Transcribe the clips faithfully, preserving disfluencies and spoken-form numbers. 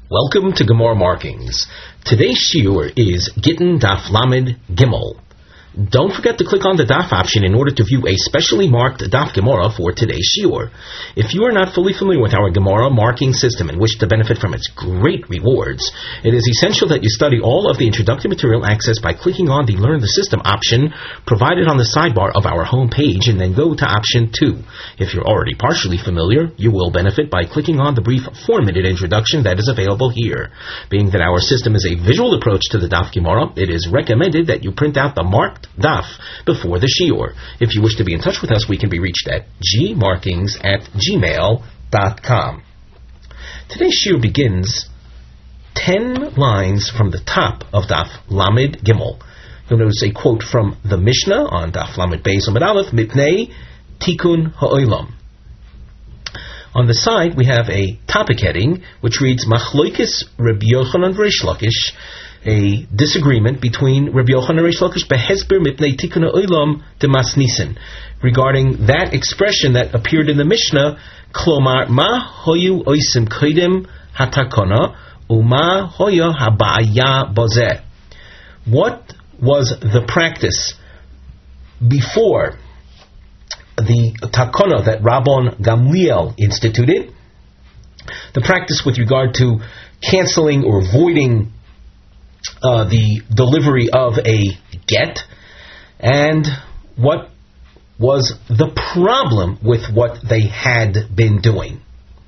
Welcome to Gemara Markings. Today's shiur is Gittin Daf Lamed Gimel. Don't forget to click on the Daf option in order to view a specially marked Daf Gemara for today's shiur. If you are not fully familiar with our Gemara marking system and wish to benefit from its great rewards, it is essential that you study all of the introductory material accessed by clicking on the Learn the System option provided on the sidebar of our home page and then go to option two. If you're already partially familiar, you will benefit by clicking on the brief four-minute introduction that is available here. Being that our system is a visual approach to the Daf Gemara, it is recommended that you print out the marked Daf before the shiur. If you wish to be in touch with us, we can be reached at gmarkings at gmail dot com. Today's shiur begins ten lines from the top of Daf Lamed Gimel. You'll notice a quote from the Mishnah on Daf Lamed Beis Amud Aleph, Mipnei Tikkun Ha'olam. On the side, we have a topic heading which reads Machloikis Rabbi Yochanan v'Reish Lakish, a disagreement between Rabbi Yochanan and Reish Lakish behesber mipnei tikkun ha'olam demasnisen, regarding that expression that appeared in the Mishnah, klomar ma hoyu oisim kodim hatakona uma hoya habaya bazeh. What was the practice before the takona that Rabban Gamliel instituted? The practice with regard to canceling or voiding Uh, the delivery of a get, and what was the problem with what they had been doing.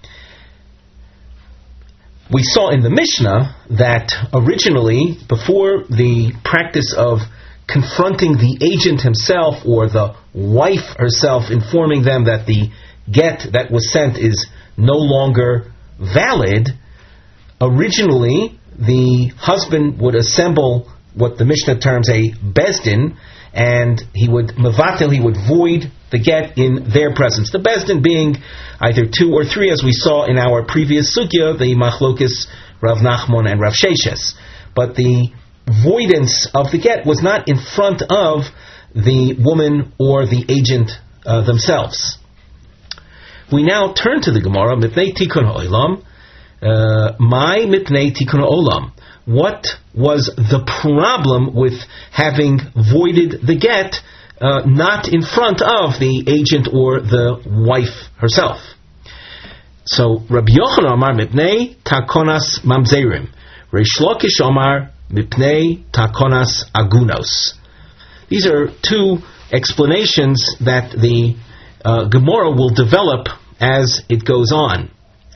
We saw in the Mishnah that originally, before the practice of confronting the agent himself or the wife herself, informing them that the get that was sent is no longer valid, originally the husband would assemble what the Mishnah terms a bezdin, and he would mevatel, he would void the get in their presence. The bezdin being either two or three, as we saw in our previous sugya, the machlokes Rav Nachman and Rav Sheshes. But the voidance of the get was not in front of the woman or the agent uh, themselves. We now turn to the Gemara, Mipnei Tikkun Ha'olam. Uh, my mipnei tikkun olam. What was the problem with having voided the get uh, not in front of the agent or the wife herself? So Rabbi Yochanan Amar mipnei takonas mamzerim. Reish Lakish Amar mipnei takonas agunos. These are two explanations that the uh, Gemara will develop as it goes on.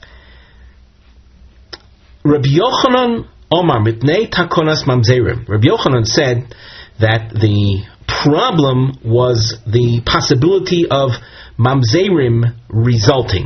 Rabbi Yochanan Omar Mipnei Takonas Mamzerim. Rabbi Yochanan said that the problem was the possibility of Mamzerim resulting.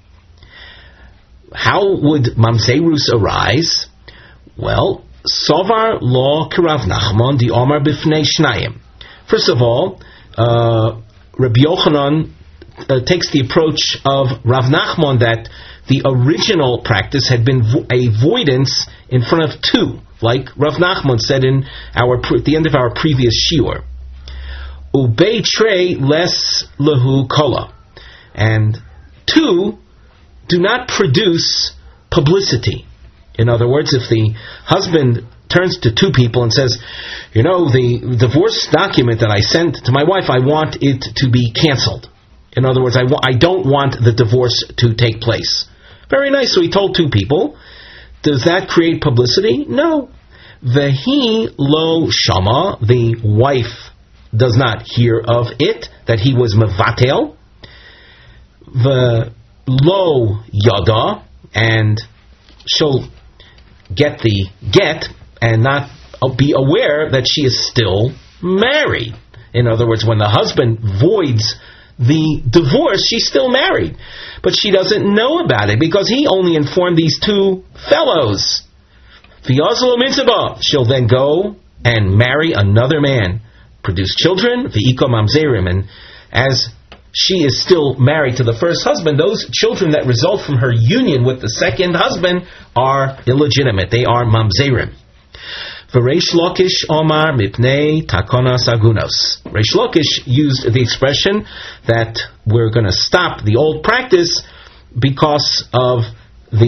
How would Mamzerus arise? Well, Sovar Lo Kirav Nachman Di Omar Bifnei Shnayim. First of all, uh, Rabbi Yochanan uh, takes the approach of Rav Nachman that the original practice had been vo- a voidance in front of two, like Rav Nachman said in our at the end of our previous shiur. Ubei trei les lehu kola, and two do not produce publicity. In other words, if the husband turns to two people and says, you know, the divorce document that I sent to my wife, I want it to be canceled. In other words, I, wa- I don't want the divorce to take place. Very nice. So he told two people. Does that create publicity? No. Vehi lo shama, the wife does not hear of it, that he was mevatel. The lo yada, and she'll get the get and not be aware that she is still married. In other words, when the husband voids the divorce, she's still married, but she doesn't know about it because he only informed these two fellows. V'yazlo mitzvah, she'll then go and marry another man, produce children, v'iko mamzerim, and as she is still married to the first husband, those children that result from her union with the second husband are illegitimate. They are mamzerim. Reish Lakish Omar Mipnei Takonas Agunos. Reish Lakish used the expression that we're going to stop the old practice because of the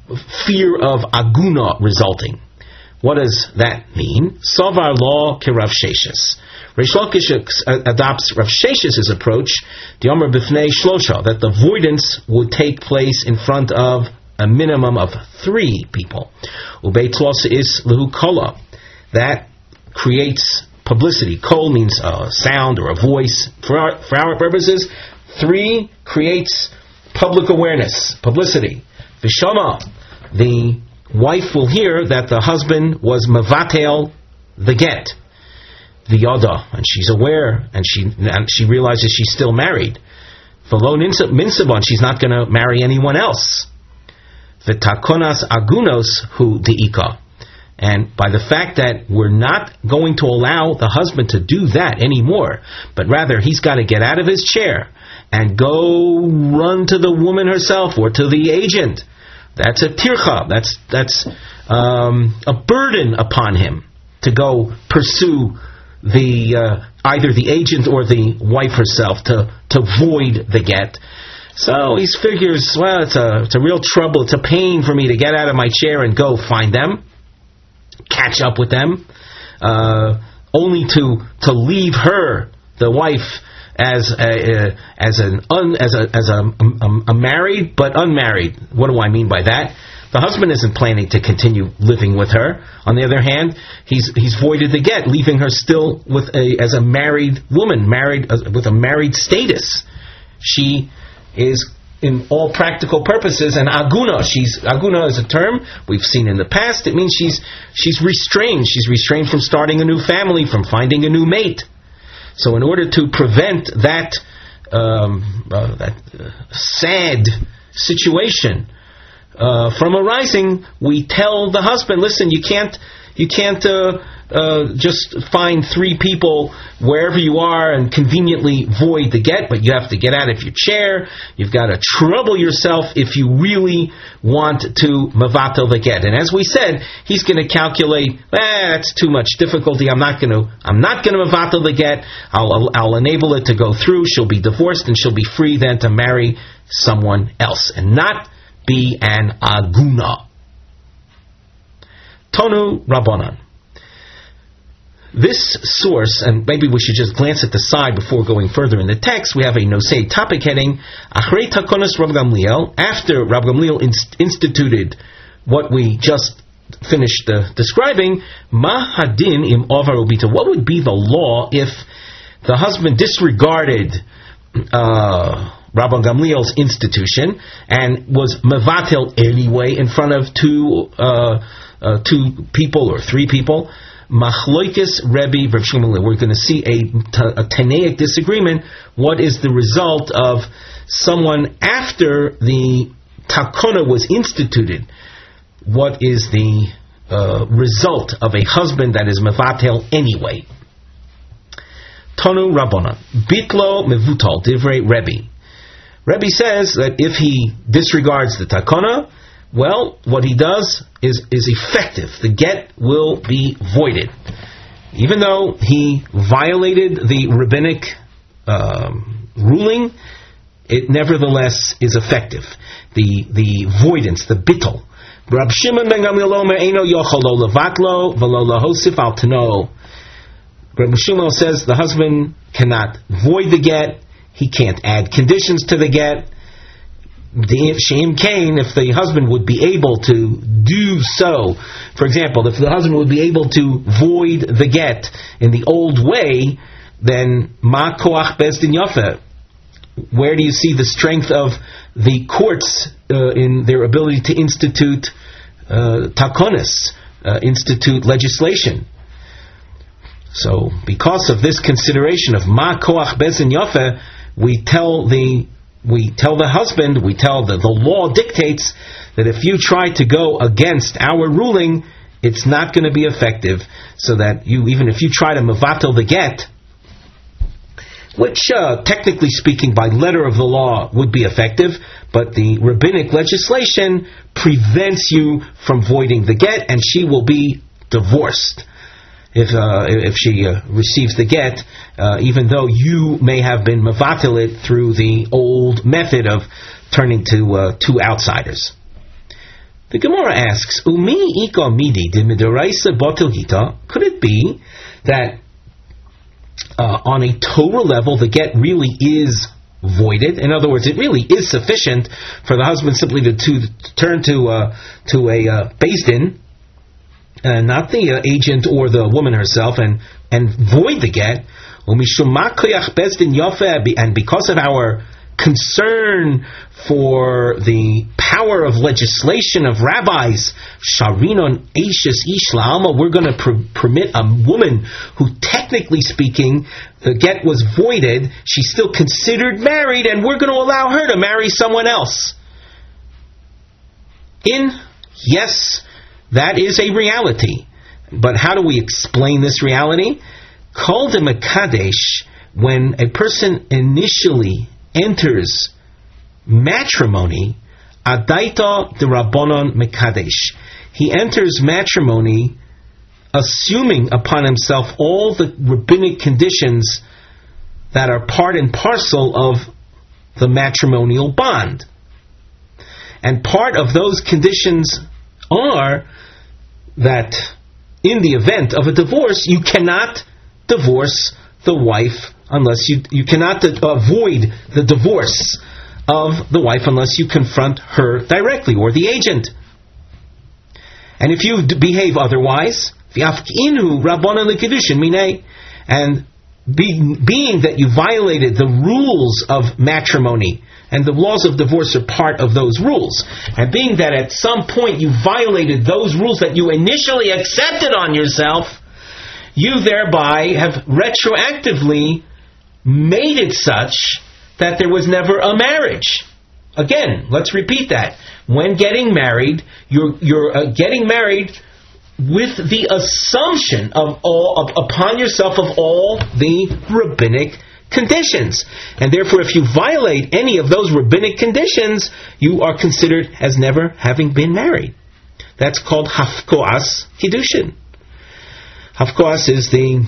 fear of aguna resulting. What does that mean? Savar law ki Rav Sheshes. Reish Lakish adopts Rav Sheshes' approach, the Omer B'fnei Shlosha, that the voidance would take place in front of a minimum of three people. Ubei Tlos is lehu kola. That creates publicity. Kol means a sound or a voice. For our, for our purposes, three creates public awareness, publicity. Vishama, the wife will hear that the husband was mavatel the get, the yada, and she's aware, and she and she realizes she's still married. V'lo minsaban, she's not going to marry anyone else. V'takonas agunos hu deika, and by the fact that we're not going to allow the husband to do that anymore, but rather he's got to get out of his chair and go run to the woman herself or to the agent. That's a tircha. That's that's um, a burden upon him to go pursue the uh, either the agent or the wife herself to to void the get. So he figures, well, it's a it's a real trouble. It's a pain for me to get out of my chair and go find them, catch up with them, uh, only to to leave her, the wife, as a, uh, as an un, as a as a, a, a married but unmarried. What do I mean by that? The husband isn't planning to continue living with her. On the other hand, he's he's voided the get, leaving her still with a as a married woman, married uh, with a married status. She is, in all practical purposes, an aguna. She's aguna is a term we've seen in the past. It means she's she's restrained. She's restrained from starting a new family, from finding a new mate. So, in order to prevent that um, uh, that uh, sad situation uh, from arising, we tell the husband, "Listen, you can't you can't uh, uh, just find three people wherever you are and conveniently void the get, but you have to get out of your chair. You've got to trouble yourself if you really want to mavatel the get." And as we said, he's going to calculate, eh, that's too much difficulty. I'm not going to I'm not going to mavatel the get. I'll, I'll I'll enable it to go through. She'll be divorced and she'll be free then to marry someone else and not be an aguna. Tonu Rabbanan. This source, and maybe we should just glance at the side before going further in the text, we have a nosei topic heading, Achrei Takonos Rav Gamliel, after Rav Gamliel inst- instituted what we just finished uh, describing, Ma hadin im avar ubita, what would be the law if the husband disregarded uh, Rabban Gamliel's institution and was mevatel anyway in front of two uh, uh, two people or three people? Machloikis Rebbe Rav Shmuel. We're going to see a, a Tanaic disagreement. What is the result of someone after the takona was instituted? What is the uh, result of a husband that is mevatel anyway? Tonu Rabbanan Bitlo Mevutal Divrei Rebbe. Rebbe says that if he disregards the takona, well, what he does is, is effective. The get will be voided. Even though he violated the rabbinic um, ruling, it nevertheless is effective. The the voidance, the bittul. Rab Shimon ben Gamliel Omer eino yochel lo levatlo v'lo lahosif al tano. Rab Shimon says the husband cannot void the get. He can't add conditions to the get. The Shem Cain, if the husband would be able to do so, for example, if the husband would be able to void the get in the old way, then Ma Koach Bezdin Yafe. Where do you see the strength of the courts uh, in their ability to institute uh, takonis, uh, institute legislation? So, because of this consideration of Ma Koach Bezdin Yafe, we tell the We tell the husband, we tell the, the law dictates that if you try to go against our ruling, it's not going to be effective. So that you, even if you try to mevatel the get, which uh, technically speaking by letter of the law would be effective, but the rabbinic legislation prevents you from voiding the get, and she will be divorced if uh, if she uh, receives the get, uh, even though you may have been mevatel it through the old method of turning to uh, two outsiders. The Gemara asks, Umi ika midi de midaraisa batil gita? Could it be that uh, on a Torah level the get really is voided? In other words, it really is sufficient for the husband simply to, to, to turn to uh, to a uh, beis din, uh, not the uh, agent or the woman herself, and and void the get. And because of our concern for the power of legislation of rabbis, Sharinon Eishes Ish La'alma, we're going to per- permit a woman who, technically speaking, the get was voided, she's still considered married, and we're going to allow her to marry someone else. In, yes, that is a reality. But how do we explain this reality? Kol de Mekadesh, when a person initially enters matrimony, Adaita de Rabbanon Mekadesh, he enters matrimony assuming upon himself all the rabbinic conditions that are part and parcel of the matrimonial bond. And part of those conditions are that in the event of a divorce, you cannot divorce the wife unless you you cannot avoid the divorce of the wife unless you confront her directly or the agent. And if you behave otherwise, and be, being that you violated the rules of matrimony, and the laws of divorce are part of those rules, and being that at some point you violated those rules that you initially accepted on yourself, you thereby have retroactively made it such that there was never a marriage. Again, let's repeat that. When getting married, you're you're uh, getting married with the assumption of all of, upon yourself of all the rabbinic conditions, and therefore, if you violate any of those rabbinic conditions, you are considered as never having been married. That's called hafkoas kiddushin. Hafkoas is the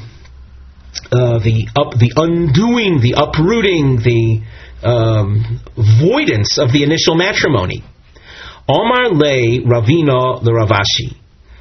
uh, the up the undoing, the uprooting, the um, voidance of the initial matrimony. Omar le Ravina le Ravashi.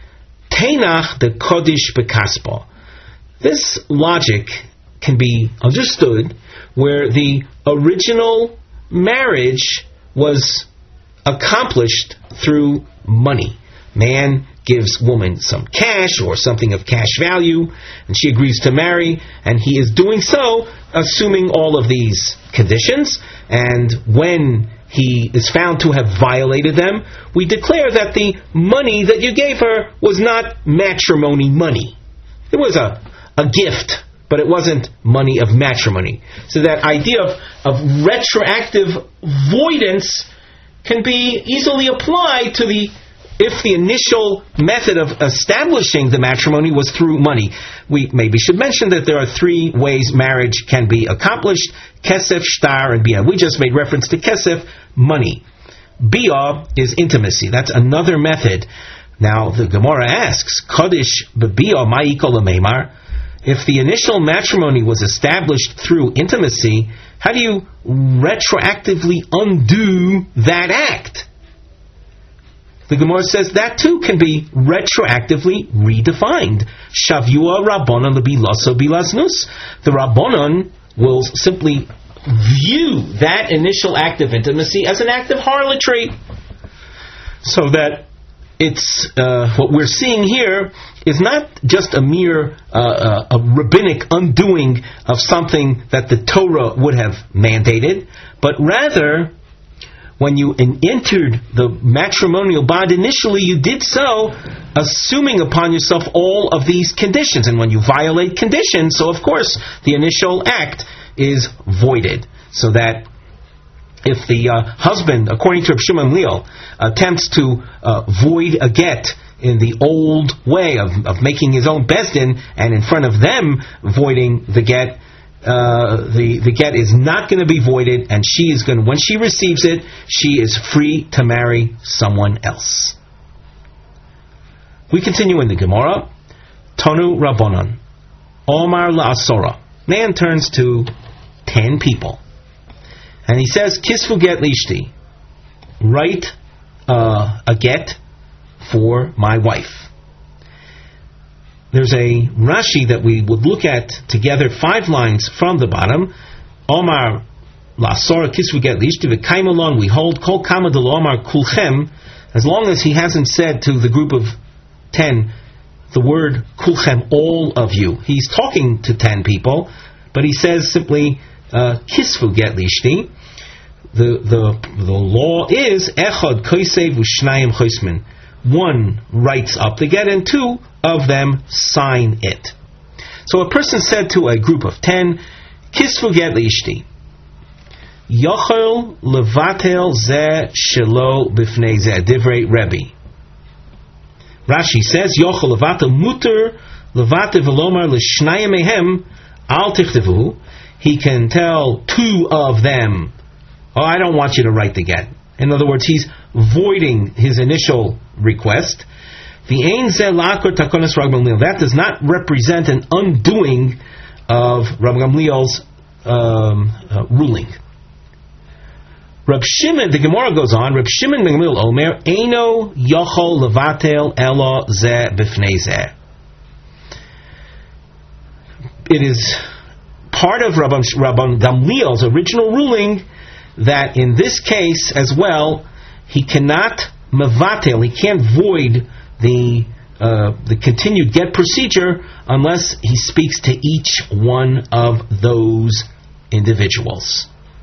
Tenach de Kodesh bekaspa. This logic can be understood where the original marriage was accomplished through money. Man gives woman some cash or something of cash value, and she agrees to marry, and he is doing so assuming all of these conditions, and when he is found to have violated them, we declare that the money that you gave her was not matrimony money. It was a, a gift, but it wasn't money of matrimony. So that idea of, of retroactive voidance can be easily applied to the if the initial method of establishing the matrimony was through money. We maybe should mention that there are three ways marriage can be accomplished: kesef, shtar, and bia. We just made reference to kesef, money. Bia is intimacy. That's another method. Now the Gemara asks, Kodesh b'bia ma'ikol meimar. If the initial matrimony was established through intimacy, how do you retroactively undo that act? The Gemara says that too can be retroactively redefined. Shavua Rabbanon lebilaso bilaznus. The Rabbanon will simply view that initial act of intimacy as an act of harlotry. So that it's uh, what we're seeing here is not just a mere uh, uh, a rabbinic undoing of something that the Torah would have mandated, but rather, when you entered the matrimonial bond initially, you did so assuming upon yourself all of these conditions. And when you violate conditions, so of course the initial act is voided. So that if the uh, husband, according to Reb Shimon Liel, attempts to uh, void a get in the old way of, of making his own beis din, and in front of them voiding the get, Uh, the, the get is not going to be voided, and she is going to, when she receives it, she is free to marry someone else. We continue in the Gemara. Tonu Rabbanon. Omar la'asora. Man turns to ten people. And he says, Kisvu get lishti. Write uh, a get for my wife. There's a Rashi that we would look at together, five lines from the bottom. Omar Lasora Kisvu Get Lishti V'Kaim along we hold Kol Kama de Omar Kulchem, as long as he hasn't said to the group of ten the word Kulchem, all of you. He's talking to ten people, but he says simply uh, Kisvu Get Lishti. The the the law is Echad Koisev V'Shnayim Choismin. One writes up the get and two of them sign it. So a person said to a group of ten, Kisvu Get Lishti. Yochel levatel ze shelo b'fnei ze divrei Rebbe. Rashi says, Yochel levatel muter levatel velomar l'shnayim mehem al tichtavu. He can tell two of them, oh, I don't want you to write the get. In other words, he's voiding his initial request. The ein ze lakor takonas Rab Gamliel. That does not represent an undoing of Rab Gamliel's um, uh, ruling. Rab Shimon, the Gemara goes on, Rab Shimon ben Gamliel Omer, Eino yochol levatel elo ze b'fnei ze. It is part of Rabban, Rabban Gamliel's original ruling that in this case as well, he cannot mevatel, he can't void the uh, the continued get procedure unless he speaks to each one of those individuals.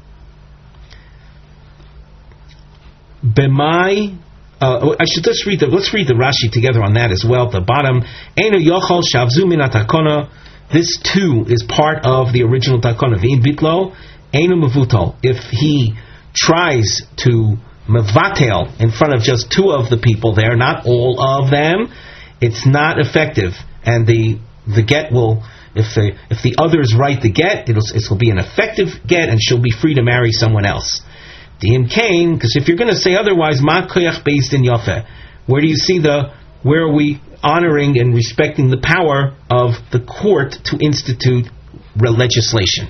B'mai, uh, I should just read the. Let's read the Rashi together on that as well. At the bottom, Eino yochol shavzu min hatakona. This too is part of the original takona. V'im bitlo eino mevutal. If he tries to mevatel in front of just two of the people there, not all of them, it's not effective, and the the get will. If the if the others write the get, it'll it will be an effective get, and she'll be free to marry someone else. Dim Kain, because if you're going to say otherwise, ma koyach based in Yafeh. Where do you see the? Where are we honoring and respecting the power of the court to institute legislation?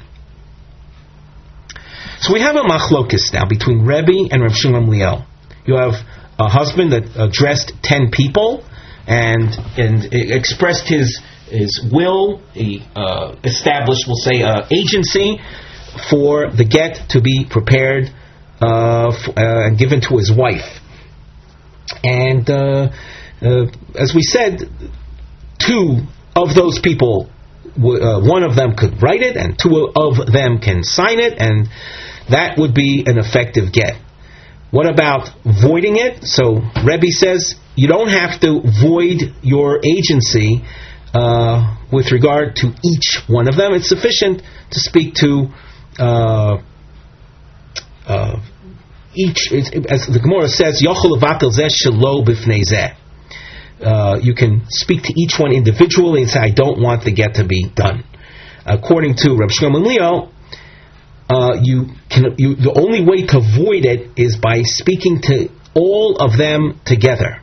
So we have a machlokis now between Rebbe and Rav Shimon Gamliel. You have a husband that addressed ten people and and expressed his his will. He uh, established, we'll say, uh, agency for the get to be prepared Uh, f- uh, and given to his wife. And uh, uh, as we said, two of those people, w- uh, one of them could write it, and two of them can sign it, and that would be an effective get. What about voiding it? So Rebbe says you don't have to void your agency uh, with regard to each one of them. It's sufficient to speak to uh, Uh, each, as the Gemara says, Yochel levatel zeh shelo b'fnei zeh. You can speak to each one individually and say, I don't want the get to be done. According to Reb Shlomo Gamliel, uh, you can, you, the only way to void it is by speaking to all of them together.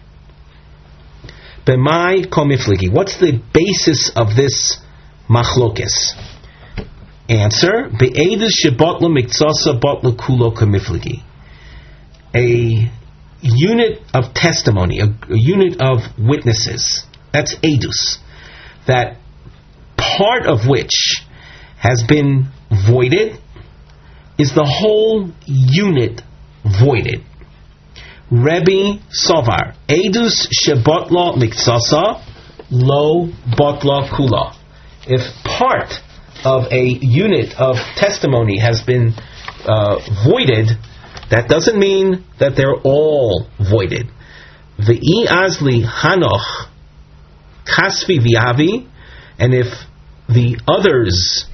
B'mai kol mifligi. What's the basis of this machlokes? Answer: Be'edus shebotla miktsasa botla kulo kamifligi. A unit of testimony, a, a unit of witnesses. That's edus. That part of which has been voided is the whole unit voided. Rebbe Sovar. Edus shebotla miktsasa lo botla kula. If part of a unit of testimony has been uh, voided, that doesn't mean that they're all voided. V'i azli hanoch kasvi viavi, and if the others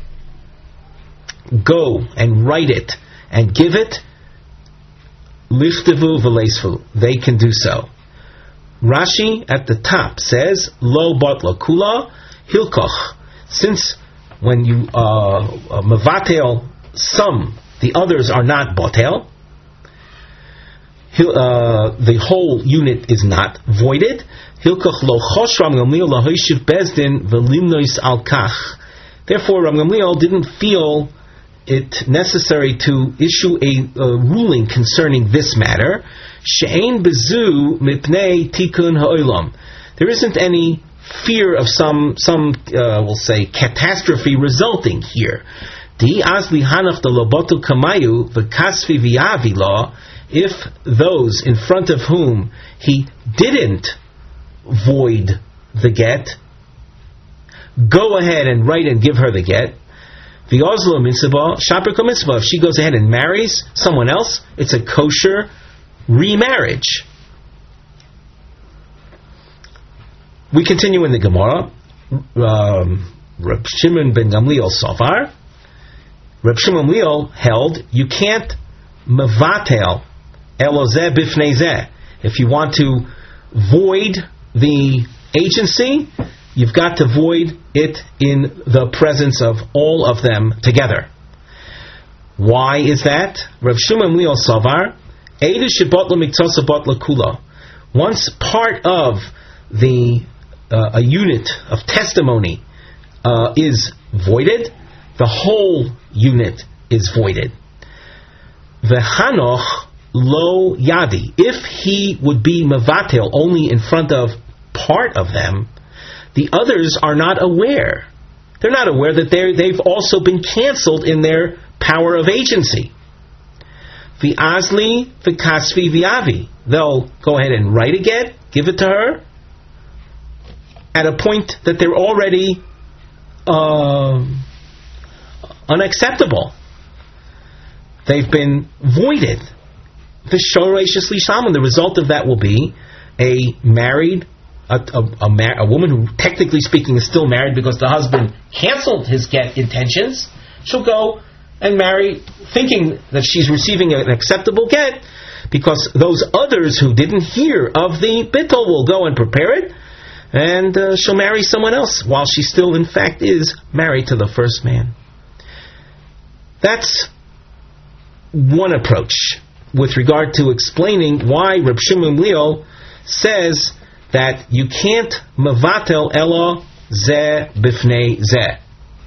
go and write it and give it, liftevu v'leisfu, they can do so. Rashi at the top says, lo batla kula hilkoch, since when you uh, uh, mevatel some, the others are not botel, uh, the whole unit is not voided. Hilkach lo chosh Ram Gamliel lahoishiv bezdin v'limnois al kach. Therefore, Ram Gamliel didn't feel it necessary to issue a, a ruling concerning this matter. She'ein bezu mipnei tikun ha'olam. There isn't any fear of some, some uh, we'll say, catastrophe resulting here. Di azli hanach de lobotu kamayu v'kasvi v'yavi law. If those in front of whom he didn't void the get, go ahead and write and give her the get. The Oslo mitzvah, shaper mitzvah. If she goes ahead and marries someone else, it's a kosher remarriage. We continue in the Gemara. Um, Reb Shimon ben Gamliel Sovar. Reb Shimon Gamliel held you can't mevatel elozeh bifnei zeh. If you want to void the agency, you've got to void it in the presence of all of them together. Why is that? Rav Shimon Gamliel Savar, Eidu shebot lemiktzasa bot lekula. Once part of the uh, a unit of testimony uh, is voided, the whole unit is voided. V'hanoch lo yadi. If he would be mevatel only in front of part of them, the others are not aware. They're not aware that they're, they've also been canceled in their power of agency. V'azli v'kasvi v'avi. They'll go ahead and write a get, give it to her, at a point that they're already uh, unacceptable. They've been voided. The result of that will be a married, a, a, a, mar- a woman who, technically speaking, is still married because the husband canceled his get intentions. She'll go and marry thinking that she's receiving an acceptable get, because those others who didn't hear of the bittul will go and prepare it, and uh, she'll marry someone else while she still, in fact, is married to the first man. That's one approach with regard to explaining why Reb Shimon Gamliel says that you can't mevatel elo zeh bifnei zeh.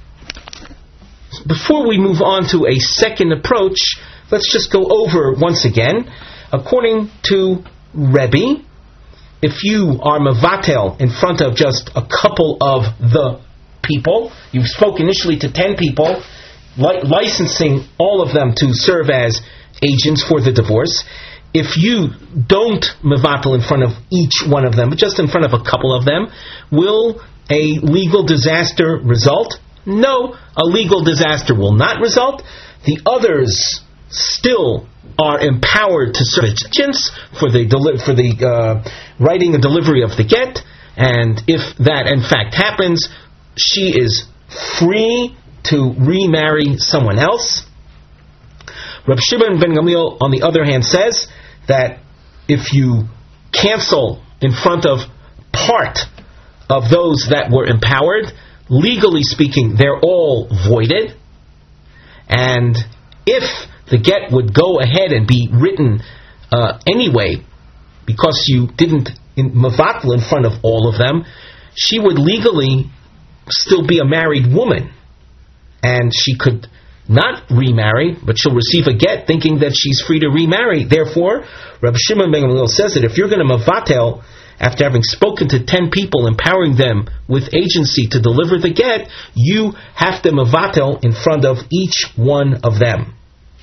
Before we move on to a second approach, let's just go over once again. According to Rebbe, if you are mevatel in front of just a couple of the people, you spoke initially to ten people, li- licensing all of them to serve as agents for the divorce. If you don't mevatel in front of each one of them, but just in front of a couple of them, will a legal disaster result? No, a legal disaster will not result. The others still are empowered to serve as agents for the deli- for the uh, writing and delivery of the get, and if that in fact happens, she is free to remarry someone else. Reb Shimon ben Gamliel, on the other hand, says that if you cancel in front of part of those that were empowered, legally speaking, they're all voided. And if the get would go ahead and be written uh, anyway, because you didn't in, mevatel in front of all of them, she would legally still be a married woman. And she could not remarry, but she'll receive a get thinking that she's free to remarry. Therefore, Rabbi Shimon ben Gamliel says that if you're going to mevatel after having spoken to ten people, empowering them with agency to deliver the get, you have to mevatel in front of each one of them.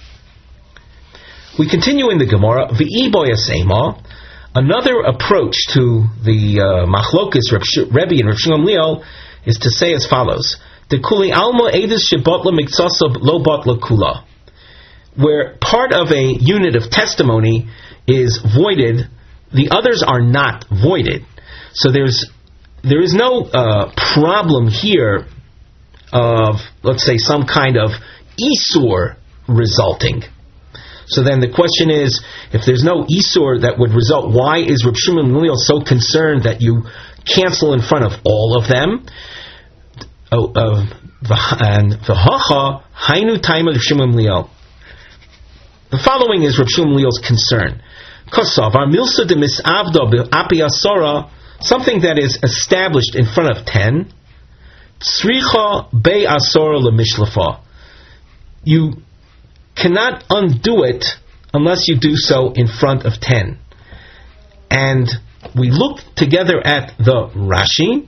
We continue in the Gemara. V'i boyasema. Another approach to the uh, machlokes Rebbe and Reb Shimon Gamliel is to say as follows: Dekuli alma edus shebot lemiktzasa lo bot lekula. Where part of a unit of testimony is voided, the others are not voided. So there's there is no uh, problem here of, let's say, some kind of isur resulting. So then the question is, if there's no isur that would result, why is Reb Shimon Gamliel so concerned that you cancel in front of all of them? Oh, uh, and v'hacha hainu taima Reb Shimon Gamliel. The following is Reb Shimon Gamliel's concern. Kosav, our milsa de misavdo api asora, something that is established in front of ten. Tzricha be asora lemishlafa. you cannot undo it unless you do so in front of ten. And we look together at the Rashi.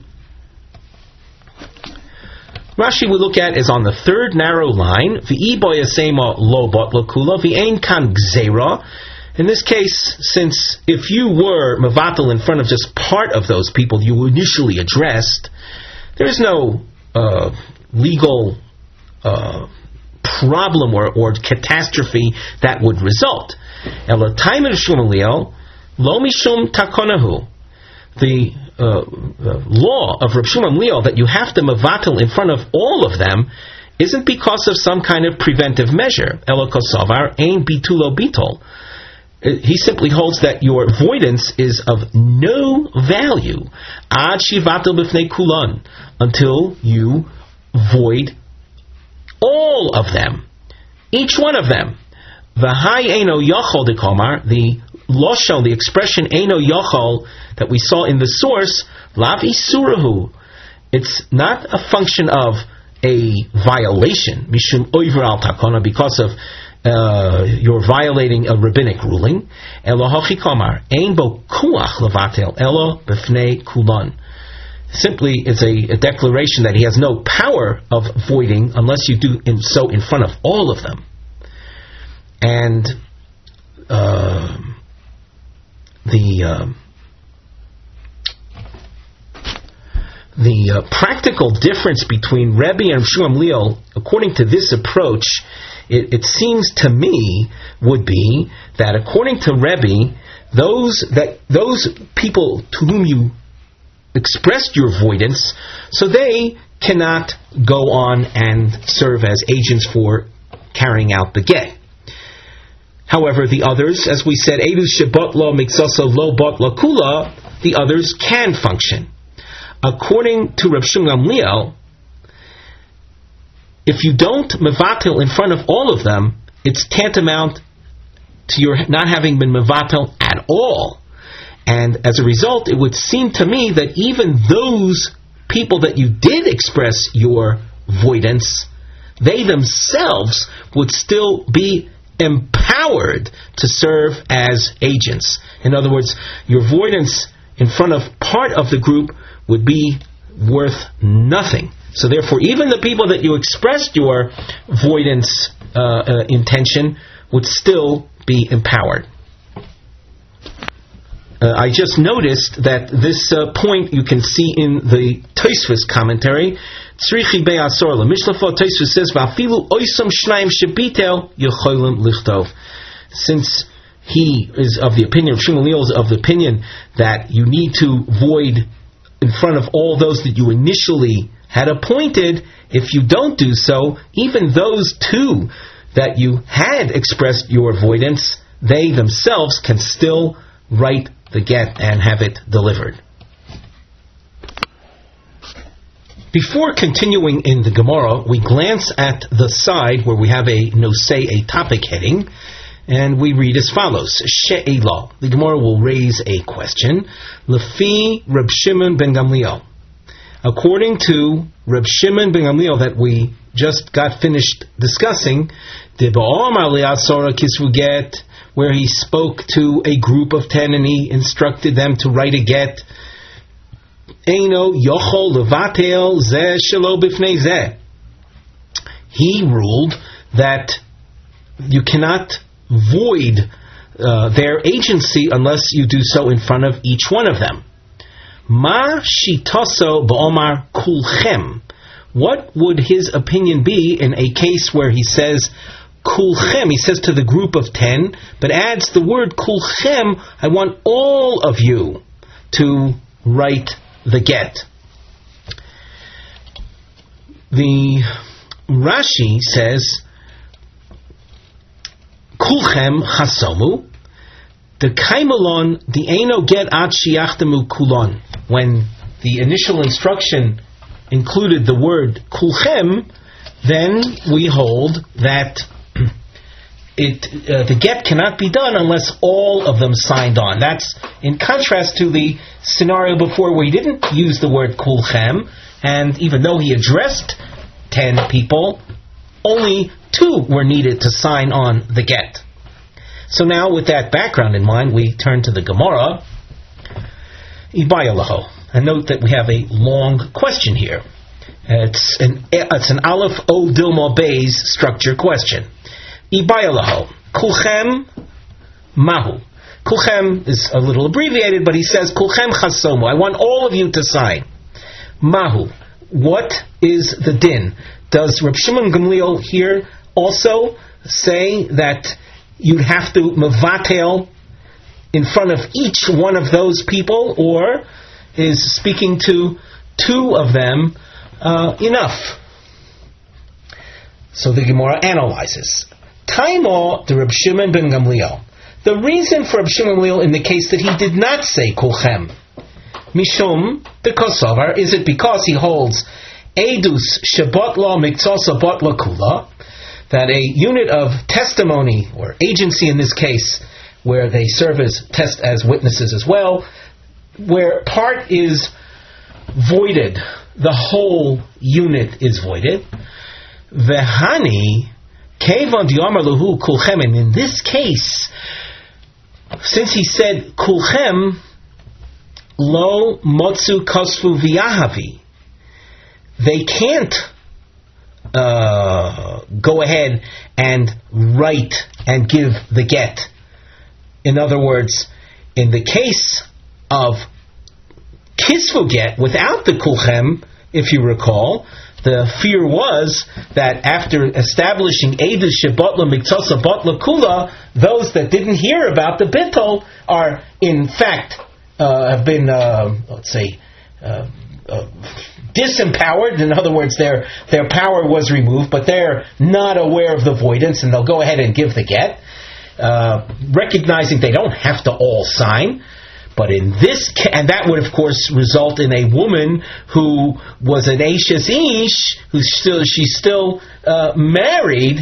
Rashi we look at is on the third narrow line. V'i boyasema lo batla kula v'ein kan gzeira. In this case, since if you were mevatel in front of just part of those people you initially addressed, there's no uh, legal uh, problem or, or catastrophe that would result. Ela taimer shumaliel lo mishum takonahu. The uh, uh, law of Reb Shimon Gamliel that you have to mevatel in front of all of them isn't because of some kind of preventive measure. Ela kosavar ein bitulo bitol. He simply holds that your avoidance is of no value ad shivatel b'fnei kulan, until you void all of them, each one of them. V'hai eino yachol dekomar, the loshon, the expression eino yachol that we saw in the source, lav isurahu. It's not a function of a violation, mishum oiver al takona, because of Uh, you're violating a rabbinic ruling. Elo hachi kamar ein bo kuach levatel elo b'fnei kulan. Simply, it's a, a declaration that he has no power of voiding unless you do in, so in front of all of them. And uh, the uh, the uh, practical difference between Rebbe and Shimon Gamliel, according to this approach, It, it seems to me would be that according to Rebbe, those that those people to whom you expressed your avoidance, so they cannot go on and serve as agents for carrying out the get. However, the others, as we said, Edu Shabbat Lo Miksasa Lo Bat La Kula, the others can function. According to Reb Shimon Gamliel, if you don't mevatel in front of all of them, it's tantamount to your not having been mevatel at all. And as a result, it would seem to me that even those people that you did express your voidance, they themselves would still be empowered to serve as agents. In other words, your voidance in front of part of the group would be worth nothing. So therefore, even the people that you expressed your voidance uh, uh, intention would still be empowered. Uh, I just noticed that this uh, point you can see in the Tosfos commentary. Tzrichi be'asor lemishlafo. Tosfos says, "Va'afilu oisam shnayim shebitel yecholim lichtov." Since he is of the opinion, Shimon Gamliel is of the opinion that you need to void in front of all those that you initially had appointed, if you don't do so, even those two that you had expressed your avoidance, they themselves can still write the get and have it delivered. Before continuing in the Gemara, we glance at the side where we have a nosei, a topic heading, and we read as follows. She'elah. The Gemara will raise a question. Lefi Reb Shimon ben Gamliel. According to Reb Shimon ben Gamliel that we just got finished discussing, where he spoke to a group of ten and he instructed them to write a get, he ruled that you cannot void uh, their agency unless you do so in front of each one of them. Ma shitaso ba'omar kulchem. What would his opinion be in a case where he says kulchem? He says to the group of ten, but adds the word kulchem. I want all of you to write the get. The Rashi says kulchem chasomu. The kaimalon the eno get ad shiachtemu kulon. When the initial instruction included the word kulchem, then we hold that it uh, the get cannot be done unless all of them signed on. That's in contrast to the scenario before where he didn't use the word kulchem, and even though he addressed ten people, only two were needed to sign on the get. So now, with that background in mind, we turn to the Gemara, Ibayalaho. And note that we have a long question here. It's an it's an Aleph O Dilma Beis structure question. Ibayalaho. Kulchem Mahu. Kulchem is a little abbreviated, but he says Kulchem Chasomu. I want all of you to sign. Mahu. What is the din? Does Reb Shimon Gamliel here also say that you'd have to mevatel in front of each one of those people, or is speaking to two of them uh, enough? So the Gemara analyzes. Taimo the Reb Shimon ben Gamliel. The reason for Reb Shimon ben Gamliel in the case that he did not say kulchem, mishum the kosovar, is it because he holds edus shabbat la miktzah sabat la kula, that a unit of testimony or agency in this case, where they serve as test as witnesses as well, where part is voided, the whole unit is voided. Vehani kevan diamar lahu kulchem, and in this case, since he said kulchem lo motzu kosfu v'yahavi, they can't uh, go ahead and write and give the get. In other words, in the case of kisvu get without the kulchem, if you recall, the fear was that after establishing edus shebatla miktzasa batla kula, those that didn't hear about the bittul are in fact uh, have been uh, let's say uh, uh, disempowered. In other words, their their power was removed, but they're not aware of the voidance, and they'll go ahead and give the get, uh, recognizing they don't have to all sign. But in this, ca- and that would of course result in a woman who was an Eishes Ish, who's still she's still uh, married,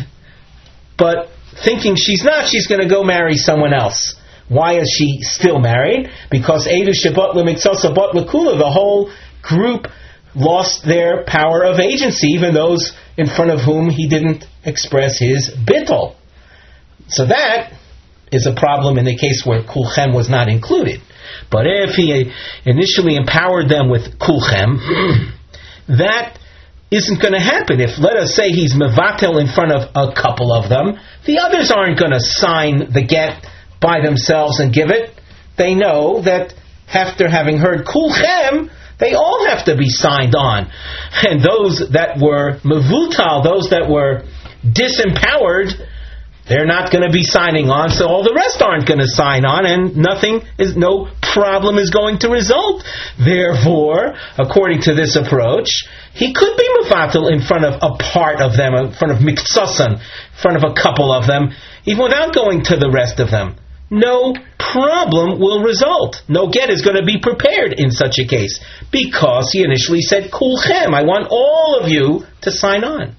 but thinking she's not, she's going to go marry someone else. Why is she still married? Because Eidu Shabbat L'Miktzasa Bat L'Kula, the whole group lost their power of agency, even those in front of whom he didn't express his bittul. So that is a problem in the case where Kulchem was not included. But if he initially empowered them with Kulchem, that isn't going to happen. If, let us say, he's mevatel in front of a couple of them, the others aren't going to sign the get by themselves and give it. They know that after having heard Kulchem, they all have to be signed on. And those that were mevutal, those that were disempowered, they're not going to be signing on, so all the rest aren't going to sign on, and nothing is, no problem is going to result. Therefore, according to this approach, he could be mevatel in front of a part of them, in front of miktsasan, in front of a couple of them, even without going to the rest of them. No problem will result. No get is going to be prepared in such a case, because he initially said, Kulchem, I want all of you to sign on.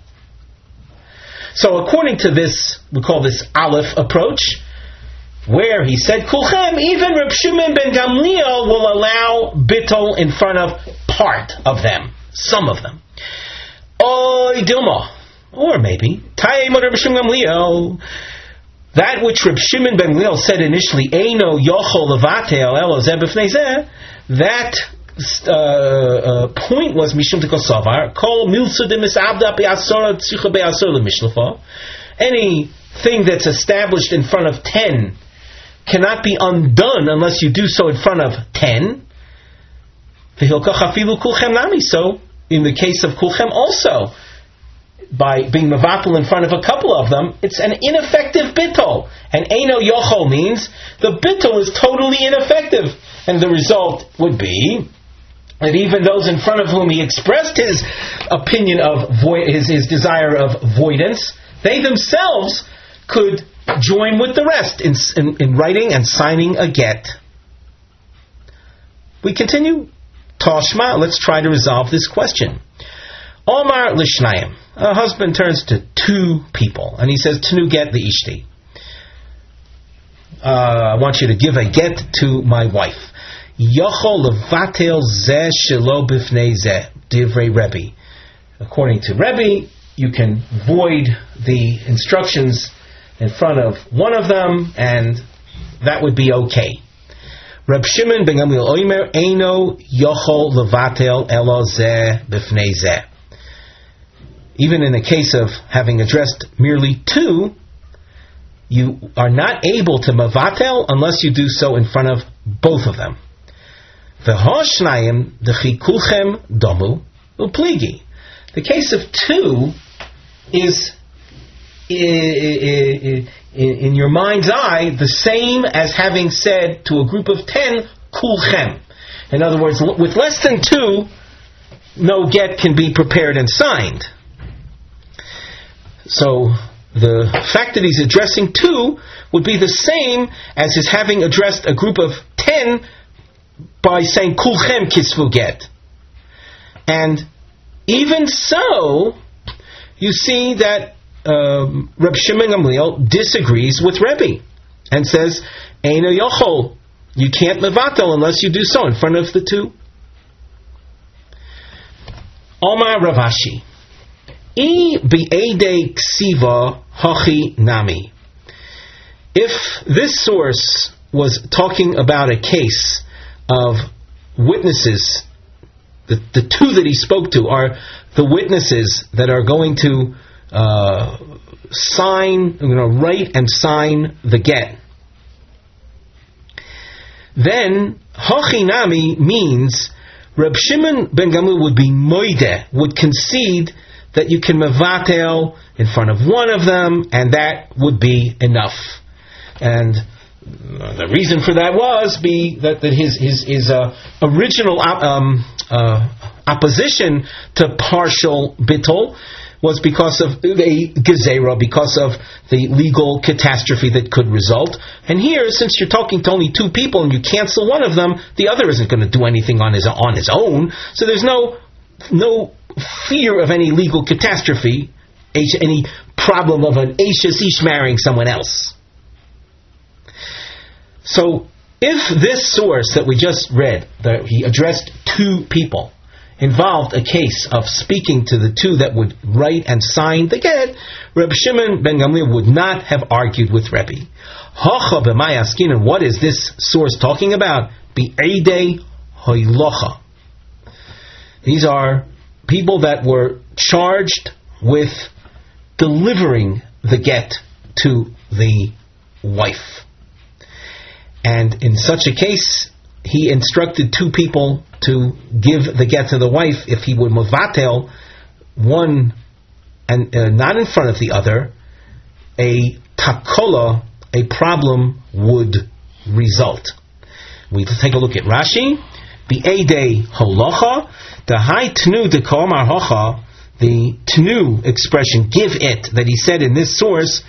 So according to this, we call this Aleph approach, where he said Kulchem, even Reb Shimon ben Gamliel will allow bittul in front of part of them, some of them. Oy Dilma, or maybe Taim Reb Shimon Gamliel, that which Reb Shimon ben Gamliel said initially, Eino Yochol Levatel Elo Zeh B'fnei Zeh, that Uh, uh, point was Mishum Tekosavar, Kol Milsa de Misabda Be'asora Tzicha Be'asor Lemishlafa. Anything that's established in front of ten cannot be undone unless you do so in front of ten. V'hilkach afilu Kulchem Nami. So, in the case of Kulchem also, by being mevatel in front of a couple of them, it's an ineffective bittul. And Eino Yochol means the bittul is totally ineffective. And the result would be that even those in front of whom he expressed his opinion of void, his, his desire of voidance, they themselves could join with the rest in, in, in writing and signing a get. We continue. Tashma, let's try to resolve this question. Omar Lishnayim, a husband turns to two people and he says, Tnu get the ishti. Uh, I want you to give a get to my wife. Yochol levatel zeh shelo b'fnei zeh, divrei Rebbe. According to Rebbe, you can void the instructions in front of one of them, and that would be okay. Reb Shimon ben Gamliel Omer Eino Yochol Levatel Elo Zeh B'fnei Zeh. Even in the case of having addressed merely two, you are not able to mevatel unless you do so in front of both of them. V'hoshnayim dechi kulchem domu upligi. The case of two is, in your mind's eye, the same as having said to a group of ten, kulchem. In other words, with less than two, no get can be prepared and signed. So the fact that he's addressing two would be the same as his having addressed a group of ten by saying kulchem kisvu get. And even so, you see that um, Reb Shimon Gamliel disagrees with Rebbe and says, Eino yochol, you can't mevatel unless you do so in front of the two. Omar Rav Ashi. I bi'edei ksiva hachi nami. If this source was talking about a case of witnesses, the, the two that he spoke to are the witnesses that are going to uh, sign, you know, write and sign the get, then hachi nami means Reb Shimon ben Gamliel would be moide, would concede that you can mevatel in front of one of them, and that would be enough. And the reason for that was be that, that his his his uh, original op- um, uh, opposition to partial bittul was because of a gezerah, because of the legal catastrophe that could result. And here, since you're talking to only two people and you cancel one of them, the other isn't going to do anything on his on his own. So there's no no fear of any legal catastrophe, any problem of an Eishes Ish marrying someone else. So, if this source that we just read, that he addressed two people, involved a case of speaking to the two that would write and sign the get, Reb Shimon ben Gamliel would not have argued with Rebbe. Hacha b'mayaskin, and what is this source talking about? Bi'edei hoilocha. These are people that were charged with delivering the get to the wife. And in such a case, he instructed two people to give the get to the wife. If he would mevatel one and uh, not in front of the other, a takola, a problem would result. We take a look at Rashi. Bi'edei holacha, the high tnu de komar hocha, the tnu expression, give it, that he said in this source,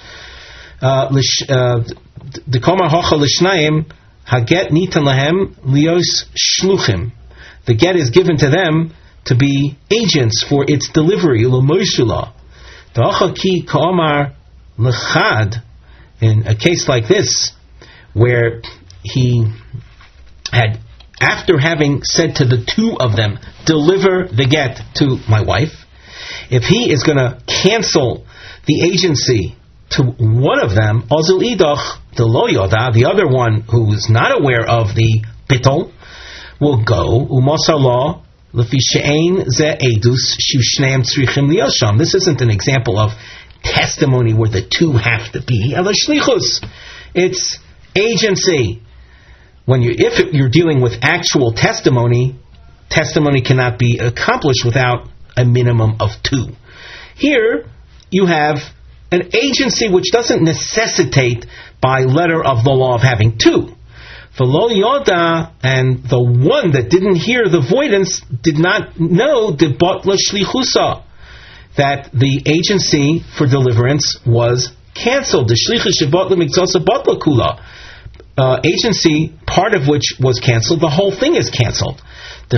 the komar hocha l'shnayim, haget nitan lahem lios shluchim. The get is given to them to be agents for its delivery, l'moishula. The hocha ki komar l'chad, in a case like this, where he had, after having said to the two of them, deliver the get to my wife, if he is going to cancel the agency to one of them, ozil idach the lo yoda, the other one who is not aware of the bittul, will go umosalo lefi she'ein ze edus shushneim tzrichim liyosham. This isn't an example of testimony where the two have to be. Ela shlichus. It's agency. When you, if you're dealing with actual testimony, testimony cannot be accomplished without a minimum of two. Here, you have an agency which doesn't necessitate by letter of the law of having two. V'lo yoda, and the one that didn't hear the voidance did not know the batla shlichusa, that the agency for deliverance was cancelled. The shlichus shebatla mikzosa batla kula. Uh, agency, part of which was cancelled, the whole thing is cancelled. When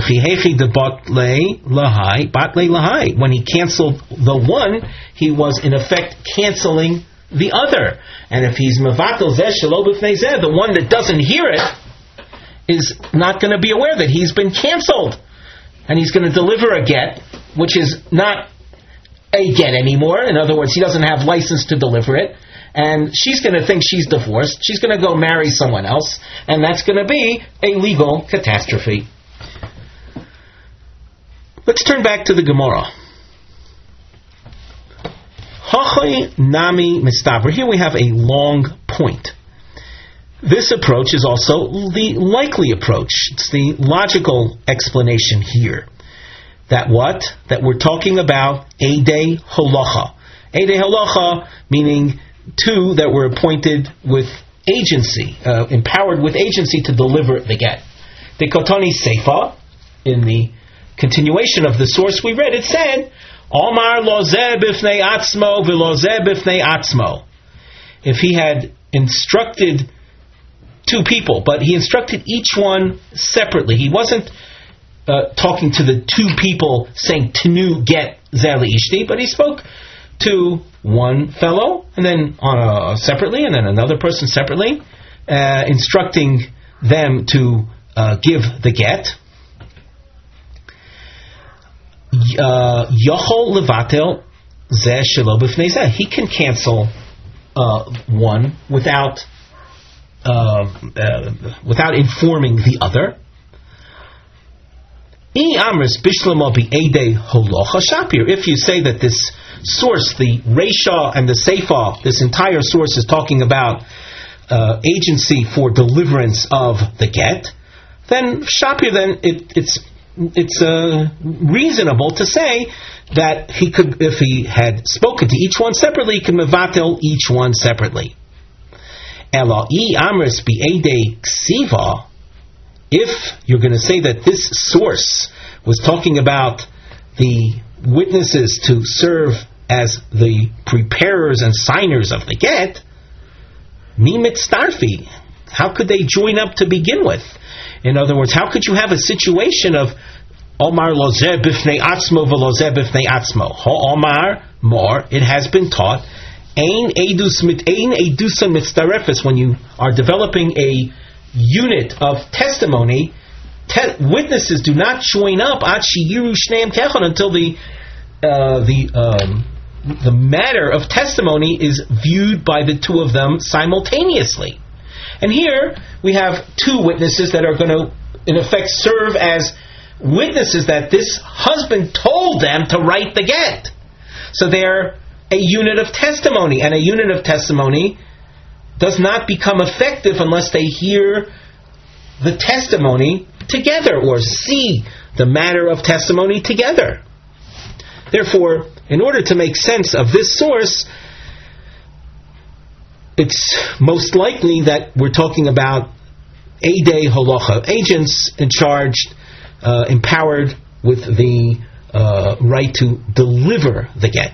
he cancelled the one, he was in effect cancelling the other. And if he's mevatel zeh shelo b'fnei zeh, the one that doesn't hear it is not going to be aware that he's been cancelled. And he's going to deliver a get, which is not a get anymore. In other words, he doesn't have license to deliver it. And she's going to think she's divorced. She's going to go marry someone else. And that's going to be a legal catastrophe. Let's turn back to the Gemara. Hachai nami mistaver. Here we have a long point. This approach is also the likely approach. It's the logical explanation here. That what? That we're talking about Eidei Holacha. Eidei Holacha meaning two that were appointed with agency, uh, empowered with agency to deliver the get. The Kotoni Seifa, in the continuation of the source we read, it said, Omar lozeh bifnei atzmo v'lozeh bifnei atzmo. If he had instructed two people, but he instructed each one separately. He wasn't uh, talking to the two people saying Tenu get Zeli Ishti, but he spoke to one fellow, and then on a, separately, and then another person separately, uh, instructing them to uh, give the get. Yachol levatel zeh shelo b'fnei zeh. He can cancel uh, one without uh, uh, without informing the other. If you say that this source, the Reisha and the Seifa, this entire source is talking about uh, agency for deliverance of the get, then Shapir, then it, it's it's uh, reasonable to say that he could, if he had spoken to each one separately, he could mevatel each one separately. Elai amris bi'edei ksiva. If you're going to say that this source was talking about the witnesses to serve as the preparers and signers of the get, mi mitztarfi, how could they join up to begin with? In other words, how could you have a situation of Omar lozeh bifnei atzmo v'lozeh bifnei atzmo? Ho Omar, more, it has been taught, ein edus mit ein edusa mitztarefes, when you are developing a unit of testimony, te- witnesses do not join up at shiyiru shneim kechon until the uh, the um, the matter of testimony is viewed by the two of them simultaneously. And here we have two witnesses that are going to, in effect, serve as witnesses that this husband told them to write the get. So they're a unit of testimony, and a unit of testimony does not become effective unless they hear the testimony together or see the matter of testimony together. Therefore, in order to make sense of this source, it's most likely that we're talking about Eidei Holacha, agents in charge, uh, empowered with the uh, right to deliver the get.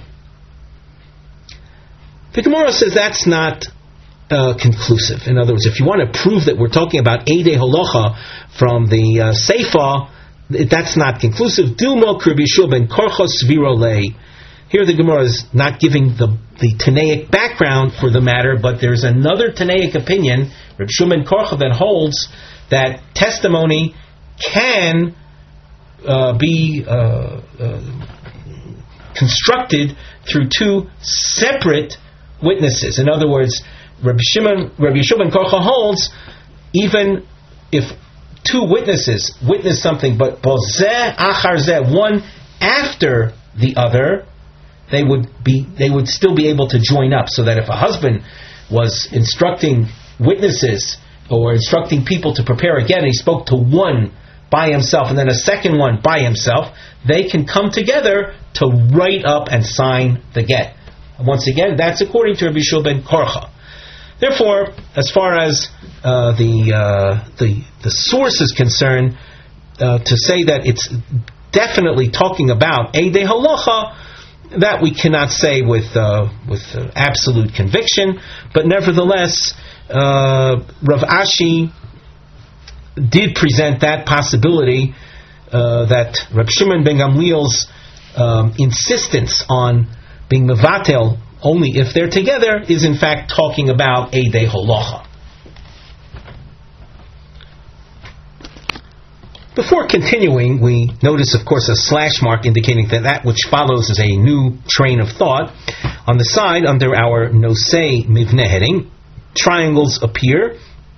The Gemara says that's not uh, conclusive. In other words, if you want to prove that we're talking about Eidei Holacha from the uh, Seifa, that's not conclusive. Dumo Rabbi Yeshua ben Korcha Sviro Lei. Here the Gemara is not giving the, the Tanaic background for the matter, but there's another Tanaic opinion, Rabbi Yeshua ben Korcha, that holds that testimony can uh, be uh, uh, constructed through two separate witnesses. In other words, Rabbi Shimon, Rabbi Yeshua ben Korcha holds even if two witnesses witness something, but bozeh achar zeh, one after the other, they would be they would still be able to join up. So that if a husband was instructing witnesses or instructing people to prepare again, and he spoke to one by himself and then a second one by himself, they can come together to write up and sign the get. Once again, that's according to Rabbi Yeshua ben Korcha. Therefore, as far as uh, the, uh, the the source is concerned, uh, to say that it's definitely talking about Eidei Holacha, that we cannot say with uh, with uh, absolute conviction. But nevertheless, uh, Rav Ashi did present that possibility, uh, that Rav Shimon ben Gamliel's um, insistence on being mevatel only if they're together is in fact talking about Eidei Holacha. Before continuing, we notice, of course, a slash mark indicating that that which follows is a new train of thought. On the side, under our Nosei Mivne heading, triangles appear,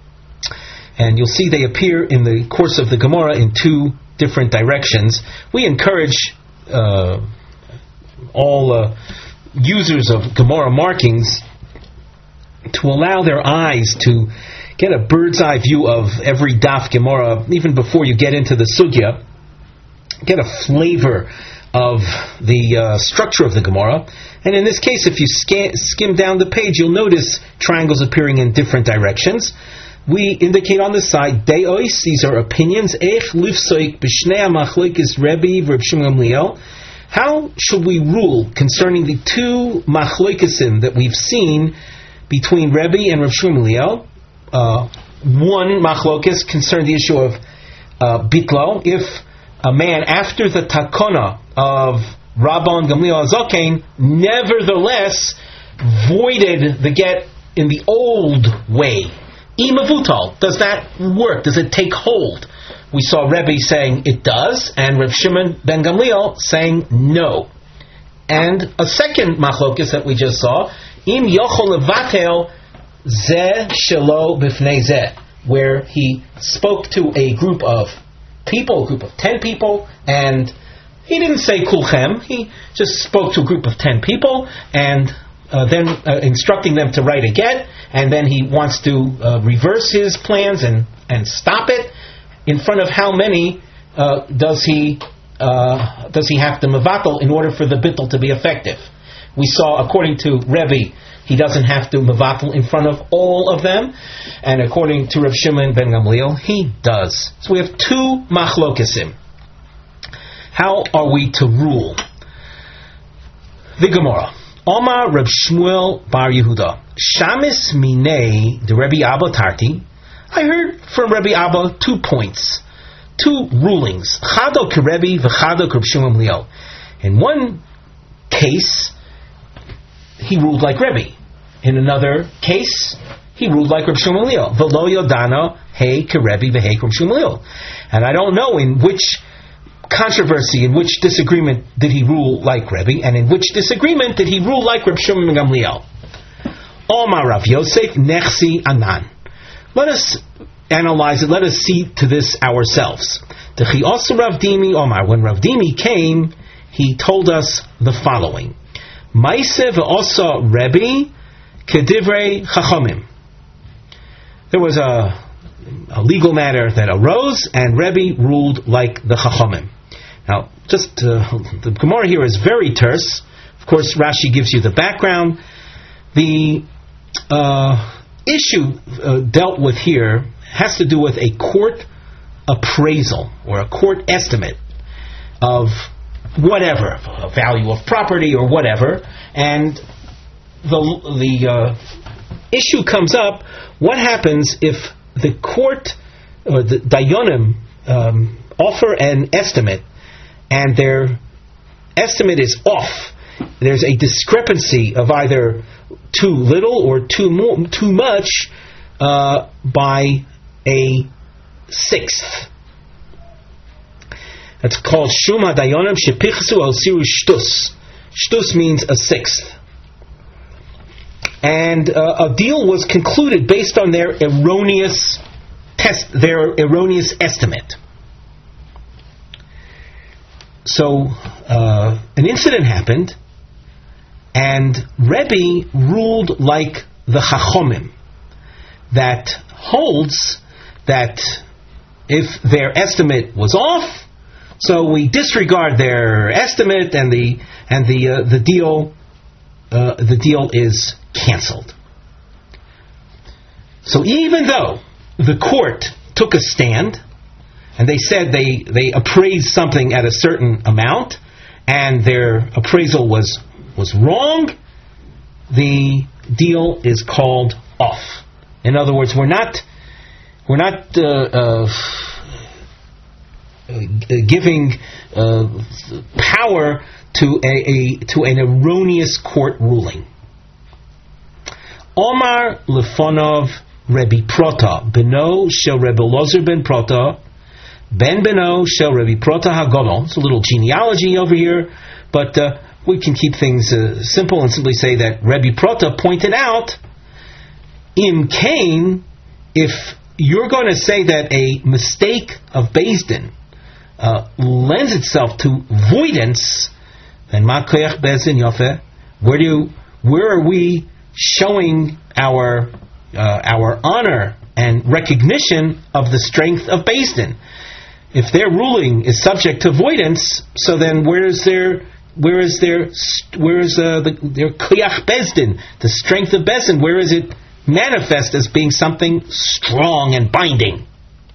and you'll see they appear in the course of the Gemara in two different directions. We encourage uh, all uh, users of Gemara markings to allow their eyes to get a bird's eye view of every daf Gemara, even before you get into the sugya. Get a flavor of the uh, structure of the Gemara. And in this case, if you scan, skim down the page, you'll notice triangles appearing in different directions. We indicate on the side, De'ois, these are opinions. Ech lifsoik b'shnei machloikis Rebbe v'Reb Shimon Gamliel. How should we rule concerning the two machloikesim that we've seen between Rebbe and Reb Shimon Gamliel? Uh, one machlokes concerned the issue of uh, bitlo. If a man, after the takona of Rabban Gamliel Zaken, nevertheless voided the get in the old way, imavutal, does that work? Does it take hold? We saw Rebbe saying it does, and Reb Shimon ben Gamliel saying no. And a second machlokes that we just saw, im yochol levatel zeh shelo b'fnei zeh, where he spoke to a group of people, a group of ten people, and he didn't say kulchem, he just spoke to a group of ten people, and uh, then uh, instructing them to write a get, and then he wants to uh, reverse his plans and, and stop it. In front of how many uh, does he uh, does he have to mevatel in order for the bittul to be effective? We saw, according to Rebbe, he doesn't have to mevatel in front of all of them, and according to Reb Shimon ben Gamliel, he does. So we have two machlokesim. How are we to rule? The Gemara. Omar Reb Shmuel bar Yehuda. Shamis minei de Rebbe Abba Tarti. I heard from Rebbe Abba two points, two rulings. Chado keRebbe v'chado keReb Shimon Gamliel. In one case, he ruled like Rebbe. In another case, he ruled like Reb Shimon Gamliel. V'lo yodana hey keRebbe v'hei keReb Shimon Gamliel. And I don't know in which controversy, in which disagreement did he rule like Rebbe, and in which disagreement did he rule like Reb Shimon ben Gamliel. Omar Rav Yosef nechsi anan. Let us analyze it. Let us see to this ourselves. Dechi also Rav Dimi Omar. When Rav Dimi came, he told us the following: Maise ve'osa Rebbe kedivrei chachomim. There was a, a legal matter that arose, and Rebbe ruled like the chachomim. Now, just uh, the Gemara here is very terse. Of course, Rashi gives you the background. The uh, issue uh, dealt with here has to do with a court appraisal or a court estimate of whatever, a value of property or whatever, and the the uh, issue comes up: what happens if the court or the dayanim um, offer an estimate and their estimate is off? There's a discrepancy of either too little or too more, too much uh, by a sixth. That's called Shuma Dayonim Shepichsu Al Siru Shtus. Shtus means a sixth. And uh, a deal was concluded based on their erroneous test, their erroneous estimate. So uh, an incident happened, and Rebbe ruled like the Chachomim, that holds that if their estimate was off, so we disregard their estimate, and the and the uh, the deal uh, the deal is canceled. So even though the court took a stand and they said they they appraised something at a certain amount, and their appraisal was was wrong, the deal is called off. In other words, we're not we're not uh, uh, giving uh, power to a, a to an erroneous court ruling. Omar Lefonov Rebbe Prota Beno Shel Rebbe Lozer ben Prota Ben Beno Shel Rabbi Prota HaGodol. It's a little genealogy over here, but uh, we can keep things uh, simple and simply say that Rabbi Prota pointed out, in Cain, if you're going to say that a mistake of Beis Din uh, lends itself to voidance, then Ma Koyach Beis Din Yafeh, where do where are we showing our uh, our honor and recognition of the strength of Beis Din? If their ruling is subject to voidance, so then where is their where is their where is uh, the, their Koyach Beis Din, the strength of Beis Din? Where is it manifest as being something strong and binding?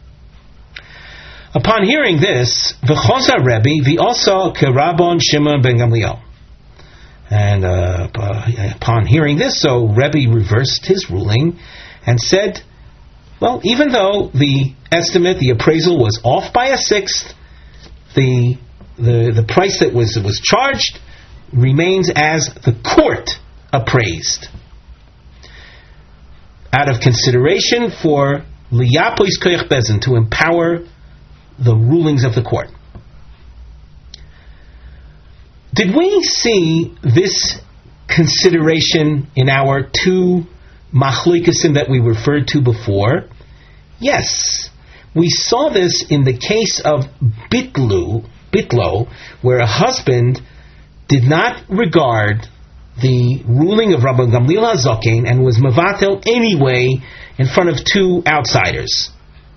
Upon hearing this, v'chosa Rebbe v'osa kerabon Shimon ben Gamliel, and uh, upon hearing this, so Rebbe reversed his ruling and said, well, even though the estimate, the appraisal was off by a sixth, the the the price that was was charged remains as the court appraised, out of consideration for liyapois koyach Beis Din, to empower the rulings of the court. Did we see this consideration in our two machlikasim that we referred to before? Yes. We saw this in the case of Bitlu, Bitlo, where a husband did not regard the ruling of Rabban Gamliel HaZaken and was mevatel anyway in front of two outsiders.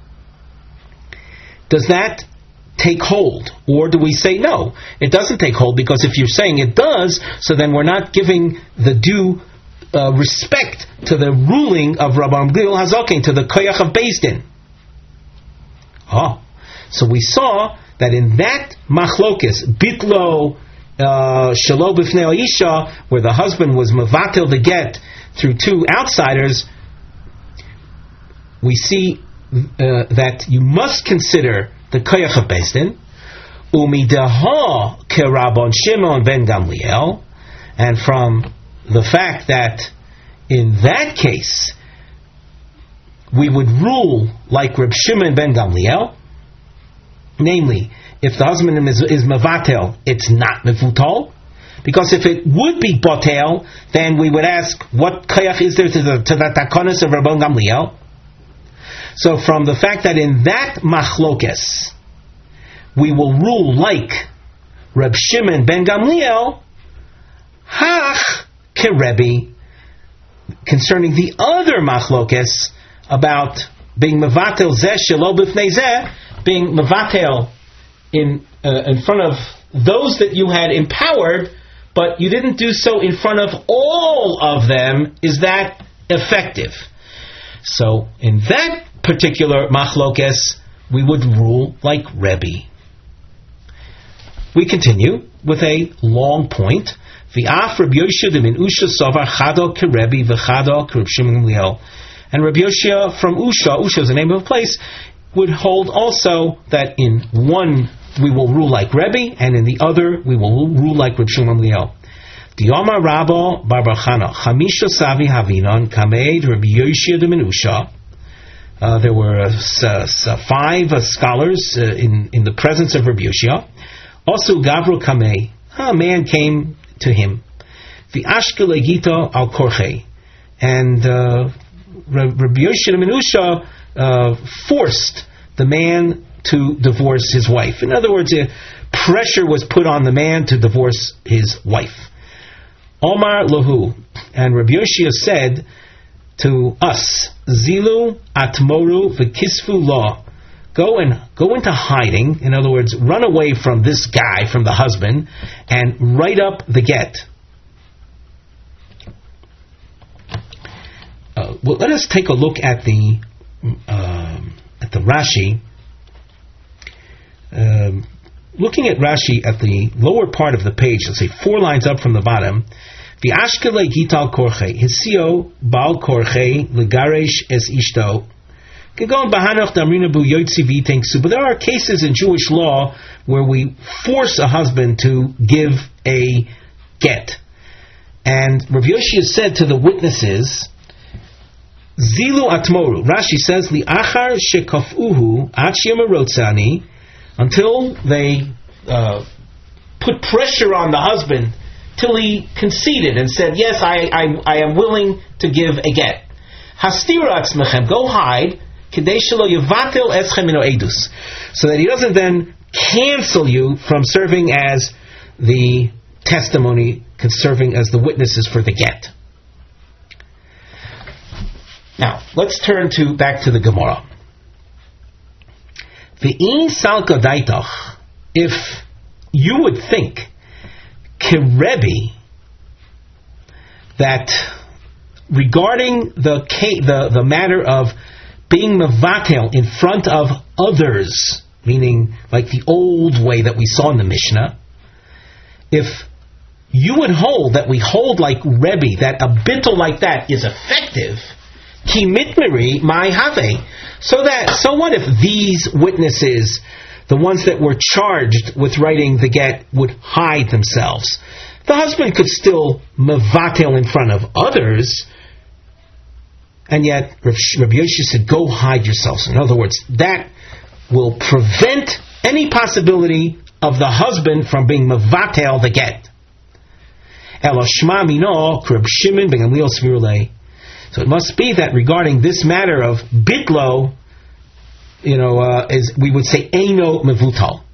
Does that take hold? Or do we say no, it doesn't take hold, because if you're saying it does, so then we're not giving the due uh, respect to the ruling of Rabban Gamliel HaZaken, to the koyach of Beis Din. Oh, so we saw that in that machlokes, bitlo shelo b'fnei isha, where the husband was mevatel the get through two outsiders, we see uh, that you must consider the koyach of Beis Din, umidaha kerabon Shimon ben Gamliel, and from the fact that in that case we would rule like Reb Shimon ben Gamliel, namely, if the husband is, is mevatel, it's not mevutal, because if it would be botel, then we would ask, what koyach is there to the to the takonis of Rabban Gamliel? So from the fact that in that machlokes we will rule like Reb Shimon ben Gamliel, hach kerebi, concerning the other machlokes about being mevatel zeh shelo b'fnei zeh, being mevatel in uh, in front of those that you had empowered, but you didn't do so in front of all of them, is that effective? So in that particular machlokes, we would rule like Rebbe. We continue with a long point. V'af Rabbi Yoshia de min Usha Sovar Chado Kerebi v'Chado Kereb Shimon Gamliel. And Rabbi Yoshia from Usha, Usha is the name of a place, would hold also that in one we will rule like Rebbe, and in the other we will rule like Reb Shimon Gamliel. Diyama Rabbo Bar Bar Chana Chamisha Savi Havinon Kameid Rabbi Yoshia de min Usha. Uh, there were uh, s- uh, five uh, scholars uh, in, in the presence of Rabbi Yoshia. Also, Gavro Kamei, a man came to him. The Ashkelegito al Korche, and uh, Rabbi Yoshia ben Usha uh, forced the man to divorce his wife. In other words, uh, pressure was put on the man to divorce his wife. Omar Lahu, and Rabbi Yoshia said to us, Zilu atmoru v'kisfu law. Go and go into hiding. In other words, run away from this guy, from the husband, and write up the get. Uh, well, let us take a look at the um, at the Rashi. Um, looking at Rashi at the lower part of the page, let's say four lines up from the bottom. The Ashkele Gital Korche, Hisio Baal Korche Legaresh Es Ishto. But there are cases in Jewish law where we force a husband to give a get. And Rav Yoshia said to the witnesses, Zilu atmoru. Rashi says, Li achar shekafuhu ach yemarotzani until they uh, put pressure on the husband till he conceded and said, yes, I, I, I am willing to give a get. Hastiru atzmechem, go hide, kedei shelo yevatel eschem mino edus, so that he doesn't then cancel you from serving as the testimony, serving as the witnesses for the get. Now, let's turn to back to the Gemara. V'in salka daitach, if you would think, Kerebi, that regarding the, the the matter of being mevatel in front of others, meaning like the old way that we saw in the Mishnah, if you would hold that we hold like Rebbe, that a bittul like that is effective, ki mitmeri mai have, so that, so what if these witnesses, the ones that were charged with writing the get, would hide themselves? The husband could still mevatel in front of others, and yet Rabbi Yoshi said, go hide yourselves. In other words, that will prevent any possibility of the husband from being mevatel the get. Elo shma mino Reb Shimon ben Gamliel svirulei. So it must be that regarding this matter of bitlo, you know, uh, is we would say eino mevutal.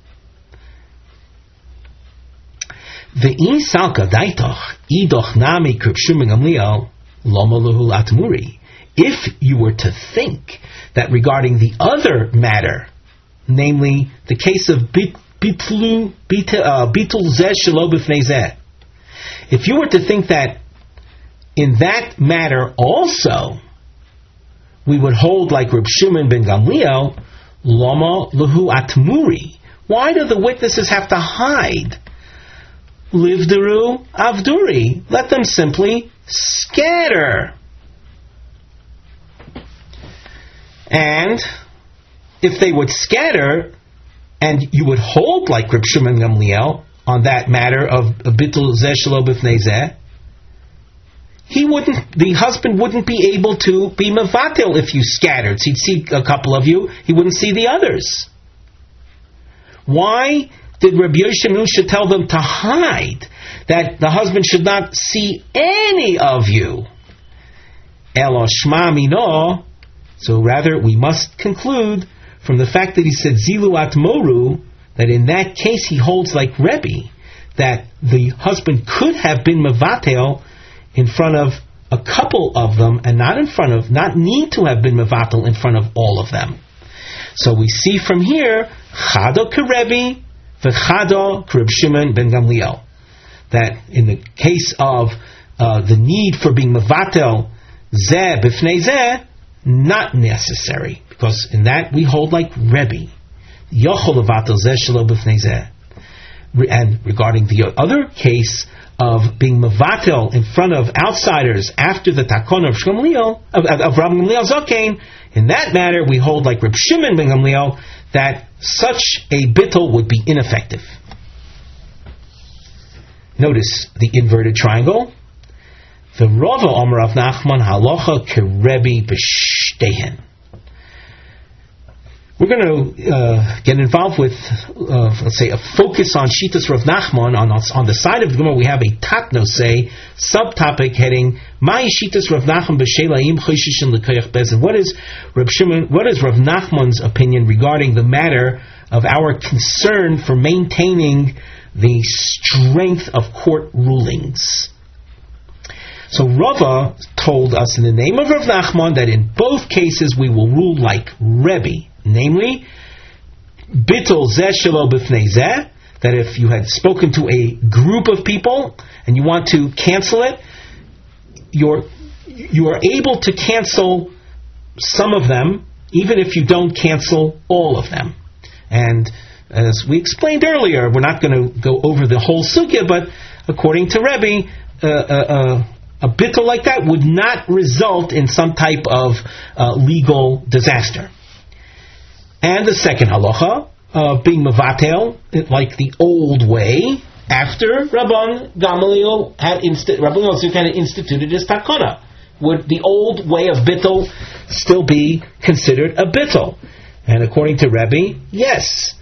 Ve'in salka daitoch idoch nami Reb Shimon ben Gamliel loma lehu atmuri. If you were to think that regarding the other matter, namely the case of bitlu bitul zeh shelo b'fnei zeh, if you were to think that in that matter also we would hold like Reb Shimon ben Gamliel, lama lehu atmuri, why do the witnesses have to hide? Livderu avduri, let them simply scatter. And if they would scatter, and you would hold like Reb Shimon ben Gamliel on that matter of bitul zeh shelo b'fnei zeh, he wouldn't, the husband wouldn't be able to be mevatel if you scattered. He'd see a couple of you, he wouldn't see the others. Why did Rabbi Yoshe tell them to hide, that the husband should not see any of you? Elo shma mino. So rather, we must conclude from the fact that he said zilu atmoru, that in that case he holds like Rebbe, that the husband could have been mevatel in front of a couple of them, and not in front of, not need to have been mevatel in front of all of them. So we see from here, chado kerebi v'chado kereb Shimon ben Gamliel, that in the case of uh, the need for being mevatel zeh b'fnei zeh, not necessary, because in that we hold like Rebbe. Yochol levatel zeh shelo b'fnei zeh. And regarding the other case of being mevatel in front of outsiders after the takon of Shgamliel, of, of Rabbi Gamliel Zokain, in that matter we hold like Reb Shimon ben Gamliel, that such a bittul would be ineffective. Notice the inverted triangle. The Rava Omer of Nachman halacha kerebi b'shtehen. We're going to uh, get involved with, uh, let's say, a focus on Shitas Rav Nachman. On, on the side of the Gemara, we have a tatnosei subtopic heading Mai Shitas Rav Nachman b'sheilayim chosheshin l'koyach bezin. What is Rav Shimon? What is Rav Nachman's opinion regarding the matter of our concern for maintaining the strength of court rulings? So Rava told us in the name of Rav Nachman that in both cases we will rule like Rebbe, namely, bitul zeh shelo b'fnei zeh, that if you had spoken to a group of people and you want to cancel it, you're you are able to cancel some of them, even if you don't cancel all of them. And as we explained earlier, we're not going to go over the whole sugya, but according to Rebbe, uh, uh, uh, a bittul like that would not result in some type of uh, legal disaster. And the second halacha, uh, being mevatel, like the old way, after Rabban Gamaliel had insti- Rabban Gamaliel had instituted his takana, would the old way of bittul still be considered a bittul? And according to Rebbe, yes,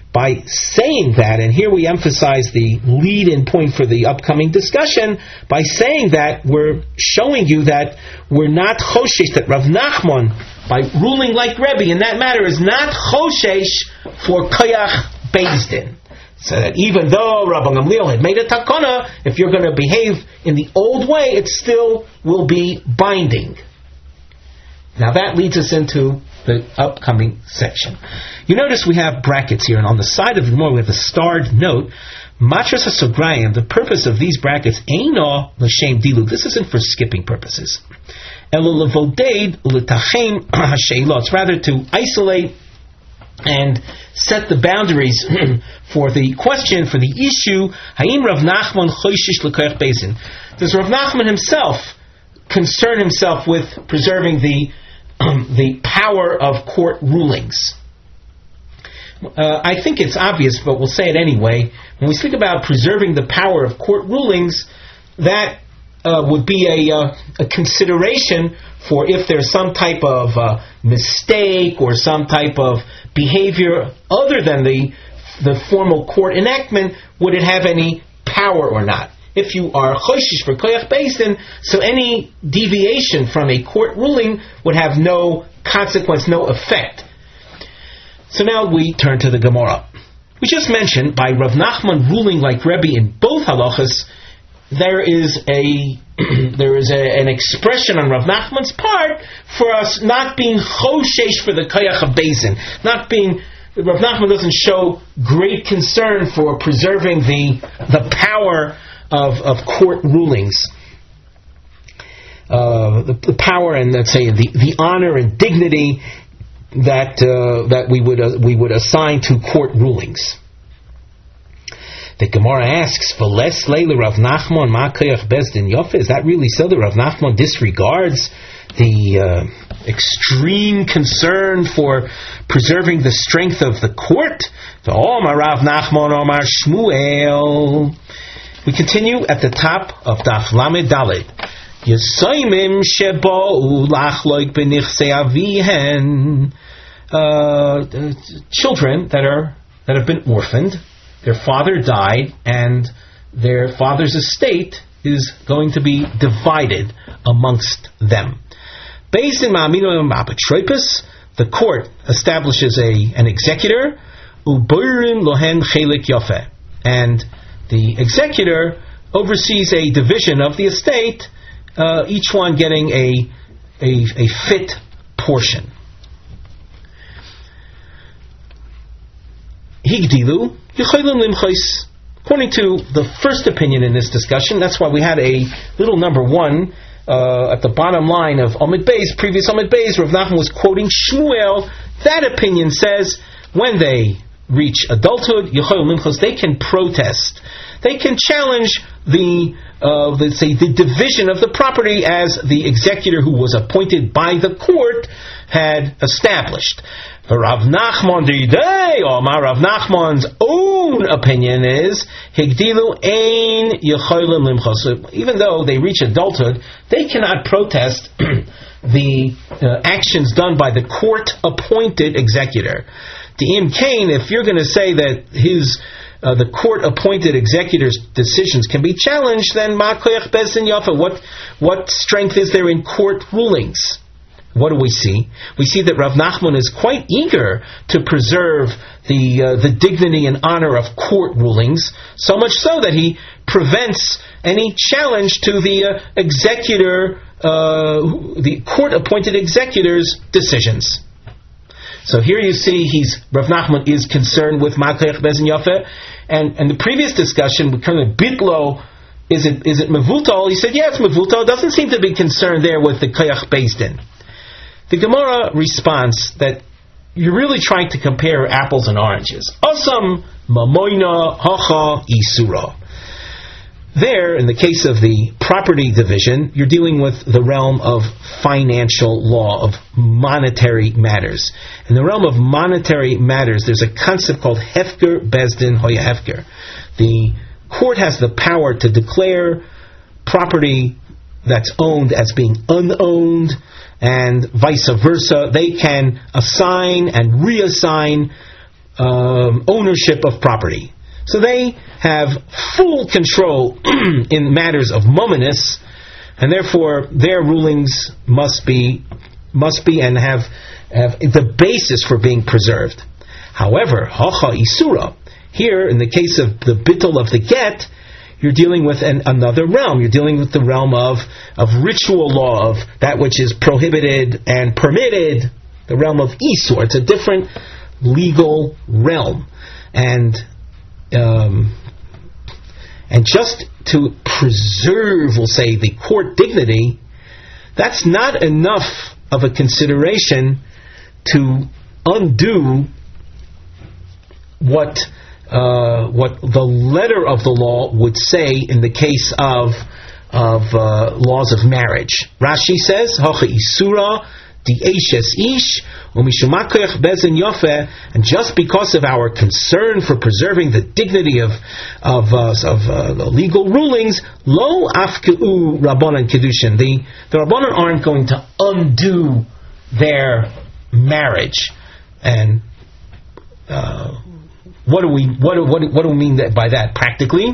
by saying that, and here we emphasize the lead-in point for the upcoming discussion, by saying that we're showing you that we're not choshesh, that Rav Nachman, by ruling like Rebbe in that matter, is not choshesh for koyach beis din. So that even though Rabbi Gamliel had made a takana, if you're going to behave in the old way, it still will be binding. Now that leads us into the upcoming section. You notice we have brackets here, and on the side of the Gemara we have a starred note, Matras HaSograyim. The purpose of these brackets, Eino L'Shem Dilug. This isn't for skipping purposes. Elo Levodeid L'Tachem HaSheilot. It's rather to isolate and set the boundaries for the question, for the issue. Hayim Rav Nachman Choishish L'Koyach Beis Din. Does Rav Nachman himself concern himself with preserving the um, the power of court rulings? Uh, I think it's obvious, but we'll say it anyway. When we speak about preserving the power of court rulings, that uh, would be a, uh, a consideration for if there's some type of uh, mistake or some type of behavior other than the the formal court enactment, would it have any power or not? If you are choishish for koyach beis din, so any deviation from a court ruling would have no consequence, no effect. So now we turn to the Gemara. We just mentioned, by Rav Nachman ruling like Rebbe in both halachas, there is a there is a, an expression on Rav Nachman's part for us not being choshesh for the koyach beis din, not being. Rav Nachman doesn't show great concern for preserving the the power of of court rulings, uh, the, the power and let's say the, the honor and dignity that uh, that we would uh, we would assign to court rulings. The Gemara asks, "V'les leila Rav Nachman ma koyach beis din yofe." Is that really so? That Rav Nachman disregards the uh, extreme concern for preserving the strength of the court? The Omar Rav Nachman Omar Shmuel. We continue at the top of Daf Lamed Daled. Yesoimim shebou lachloik benichsei avihen. Children that are that have been orphaned, their father died, and their father's estate is going to be divided amongst them. Based in Ma'aminu Ma'apatroipus, the court establishes a an executor, uburim lohen chelik yofe, and the executor oversees a division of the estate, uh, each one getting a, a a fit portion. Higdilu yichaylim limchais. According to the first opinion in this discussion, that's why we had a little number one uh, at the bottom line of Amud Beis, previous Amud Beis. Rav Nachman was quoting Shmuel. That opinion says when they reach adulthood, they can protest. They can challenge the, uh, let's say, the division of the property as the executor who was appointed by the court had established. The Rav Nachman Didei, or Rav Nachman's own opinion is Higdilu ein yecholim limchos. Even though they reach adulthood, they cannot protest the uh, actions done by the court-appointed executor. Im Kain, if you're going to say that his uh, the court-appointed executor's decisions can be challenged, then ma koyach beis din yafa. What what strength is there in court rulings? What do we see? We see that Rav Nachman is quite eager to preserve the uh, the dignity and honor of court rulings, so much so that he prevents any challenge to the uh, executor, uh, the court-appointed executor's decisions. So here you see he's Rav Nachman is concerned with ma koyach beis din yafa, and and the previous discussion we kind of bitlo. Is it is it mevutal? He said, yeah, it's mevutal. Doesn't seem to be concerned there with the koyach beis din. The Gemara responds that you're really trying to compare apples and oranges. Asam mamoina hacha isura. There, in the case of the property division, you're dealing with the realm of financial law, of monetary matters. In the realm of monetary matters, there's a concept called hefker beis din hoya hefker. The court has the power to declare property that's owned as being unowned, and vice versa. They can assign and reassign um, ownership of property. So they have full control in matters of mominus, and therefore their rulings must be must be and have have the basis for being preserved. However, hacha isura, here in the case of the bittul of the get, you're dealing with an, another realm. You're dealing with the realm of, of ritual law, of that which is prohibited and permitted, the realm of isur. It's a different legal realm. And um, and just to preserve, we'll say, the court dignity, that's not enough of a consideration to undo what uh, what the letter of the law would say in the case of of uh, laws of marriage. Rashi says, "Hacha isura di'eshes ish umishumakach bezin yofe," and just because of our concern for preserving the dignity of of uh, of uh, the legal rulings, lo afkeu rabbanan kedushin. The the rabbanan aren't going to undo their marriage. And uh, what do we what do, what do, what do we mean that, by that practically?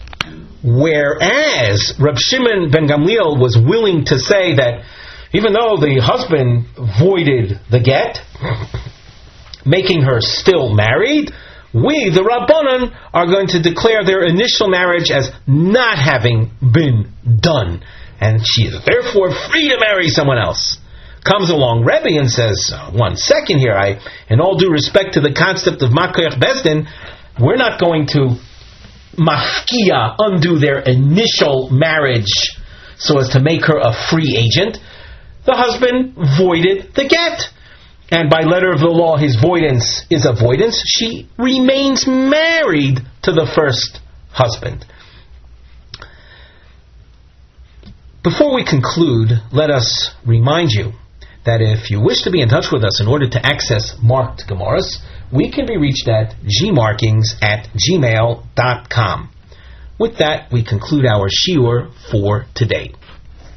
Whereas Reb Shimon ben Gamliel was willing to say that even though the husband voided the get, making her still married, we, the Rabbanan, are going to declare their initial marriage as not having been done, and she is therefore free to marry someone else. Comes along Rebbe and says, one second here, I, in all due respect to the concept of Makoyach Bezdin, we're not going to mafkia, undo their initial marriage so as to make her a free agent. The husband voided the get, and by letter of the law his voidance is avoidance. She remains married to the first husband. Before we conclude, let us remind you that if you wish to be in touch with us in order to access marked Gemaras, we can be reached at gmarkings at gmail dot com. With that, we conclude our shiur for today.